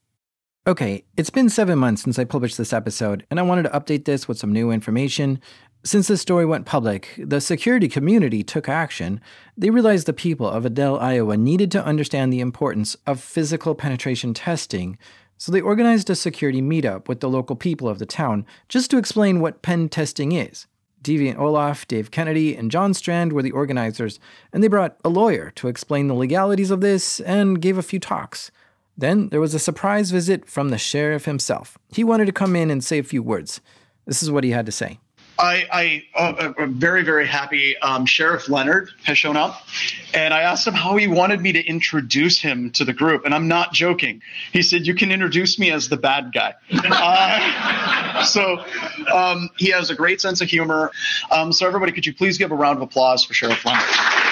Okay, it's been seven months since I published this episode, and I wanted to update this with some new information. Since this story went public, the security community took action. They realized the people of Adel, Iowa needed to understand the importance of physical penetration testing, so they organized a security meetup with the local people of the town just to explain what pen testing is. Deviant Olaf, Dave Kennedy, and John Strand were the organizers, and they brought a lawyer to explain the legalities of this and gave a few talks. Then there was a surprise visit from the sheriff himself. He wanted to come in and say a few words. This is what he had to say. I, I uh, I'm very, very happy. Um, Sheriff Leonard has shown up, and I asked him how he wanted me to introduce him to the group, and I'm not joking. He said, "You can introduce me as the bad guy." Uh, so um, he has a great sense of humor. Um, so everybody, could you please give a round of applause for Sheriff Leonard?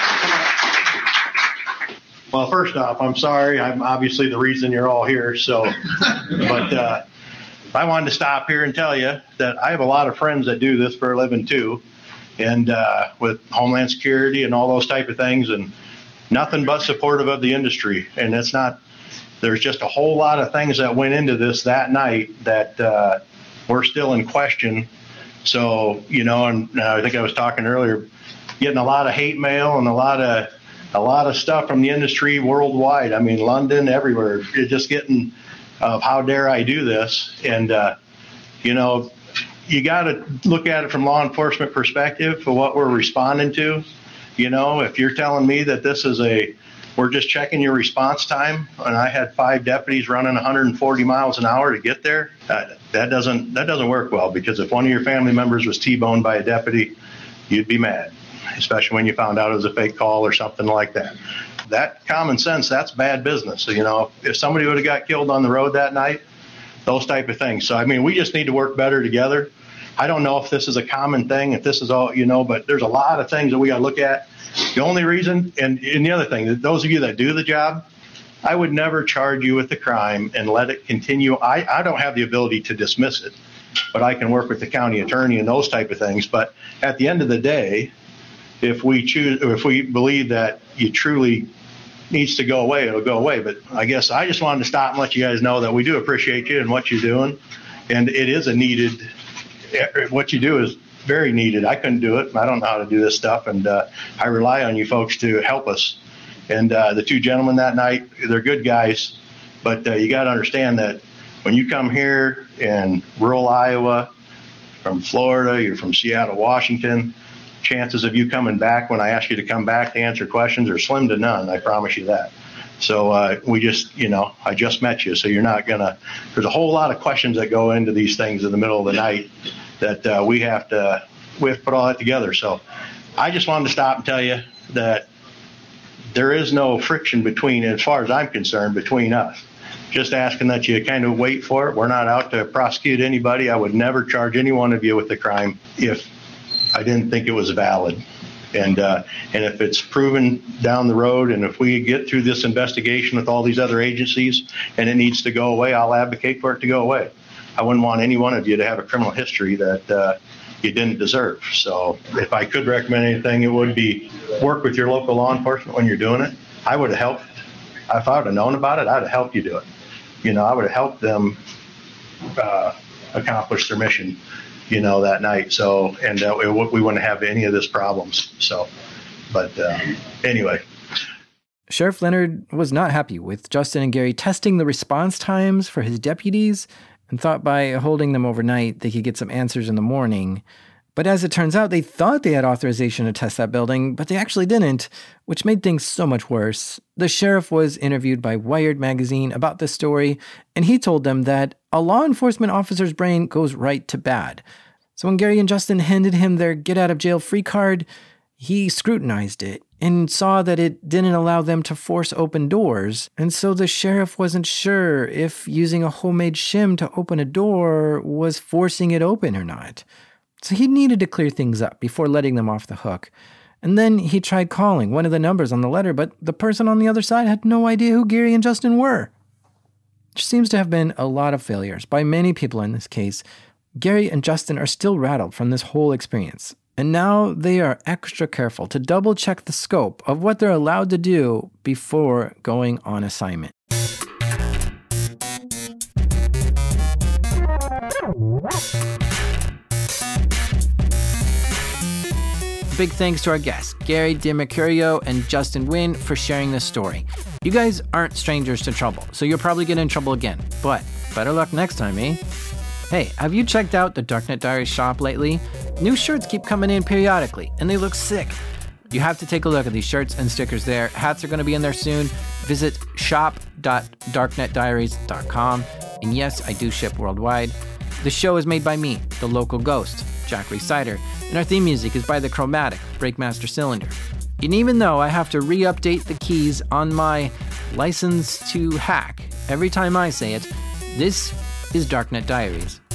Well, first off, I'm sorry. I'm obviously the reason you're all here. So, but uh, I wanted to stop here and tell you that I have a lot of friends that do this for a living too, and uh, with Homeland Security and all those type of things, and nothing but supportive of the industry. And it's not. There's just a whole lot of things that went into this that night that uh, were still in question. So, you know, and uh, I think I was talking earlier, getting a lot of hate mail and a lot of a lot of stuff from the industry worldwide. I mean, London, everywhere. You're just getting of how dare I do this. And, uh, you know, you got to look at it from law enforcement perspective for what we're responding to. You know, if you're telling me that this is a, we're just checking your response time, and I had five deputies running one hundred forty miles an hour to get there, that, that doesn't that doesn't work well, because if one of your family members was T-boned by a deputy, you'd be mad, especially when you found out it was a fake call or something like that. That common sense, that's bad business. So, you know, if somebody would have got killed on the road that night, those type of things. So, I mean, we just need to work better together. I don't know if this is a common thing, if this is all, you know, but there's a lot of things that we got to look at. The only reason, and, and the other thing, that those of you that do the job, I would never charge you with the crime and let it continue. I, I don't have the ability to dismiss it, but I can work with the county attorney and those type of things. But at the end of the day, if we choose, or if we believe that you truly needs to go away, it'll go away. But I guess I just wanted to stop and let you guys know that we do appreciate you and what you're doing. And it is a needed, what you do is very needed. I couldn't do it. I don't know how to do this stuff. And uh, I rely on you folks to help us. And uh, the two gentlemen that night, they're good guys. But uh, you got to understand that when you come here in rural Iowa, from Florida, you're from Seattle, Washington, chances of you coming back when I ask you to come back to answer questions are slim to none. I promise you that. So uh, we just, you know, I just met you, so you're not going to, there's a whole lot of questions that go into these things in the middle of the night that uh, we have to, we have to put all that together. So I just wanted to stop and tell you that there is no friction between, as far as I'm concerned, between us. Just asking that you kind of wait for it. We're not out to prosecute anybody. I would never charge any one of you with the crime if I didn't think it was valid. And uh, and if it's proven down the road, and if we get through this investigation with all these other agencies and it needs to go away, I'll advocate for it to go away. I wouldn't want any one of you to have a criminal history that uh, you didn't deserve. So if I could recommend anything, it would be work with your local law enforcement when you're doing it. I would have helped. If I would have known about it, I'd have helped you do it. You know, I would have helped them uh, accomplish their mission, you know, that night. So, and uh, we wouldn't have any of this problems. So, but uh, anyway. Sheriff Leonard was not happy with Justin and Gary testing the response times for his deputies and thought by holding them overnight, they could get some answers in the morning. But as it turns out, they thought they had authorization to test that building, but they actually didn't, which made things so much worse. The sheriff was interviewed by Wired magazine about this story, and he told them that a law enforcement officer's brain goes right to bad. So when Gary and Justin handed him their get-out-of-jail-free card, he scrutinized it and saw that it didn't allow them to force open doors. And so the sheriff wasn't sure if using a homemade shim to open a door was forcing it open or not. So he needed to clear things up before letting them off the hook. And then he tried calling one of the numbers on the letter, but the person on the other side had no idea who Gary and Justin were. There seems to have been a lot of failures by many people in this case. Gary and Justin are still rattled from this whole experience. And now they are extra careful to double check the scope of what they're allowed to do before going on assignment. Big thanks to our guests, Gary DiMercurio and Justin Wynn, for sharing this story. You guys aren't strangers to trouble, so you'll probably get in trouble again. But better luck next time, eh? Hey, have you checked out the Darknet Diaries shop lately? New shirts keep coming in periodically, and they look sick. You have to take a look at these shirts and stickers there. Hats are going to be in there soon. Visit shop dot darknet diaries dot com. And yes, I do ship worldwide. The show is made by me, the local ghost. Jackery Cider, and our theme music is by The Chromatic, Breakmaster Cylinder. And even though I have to re-update the keys on my license to hack every time I say it, this is Darknet Diaries.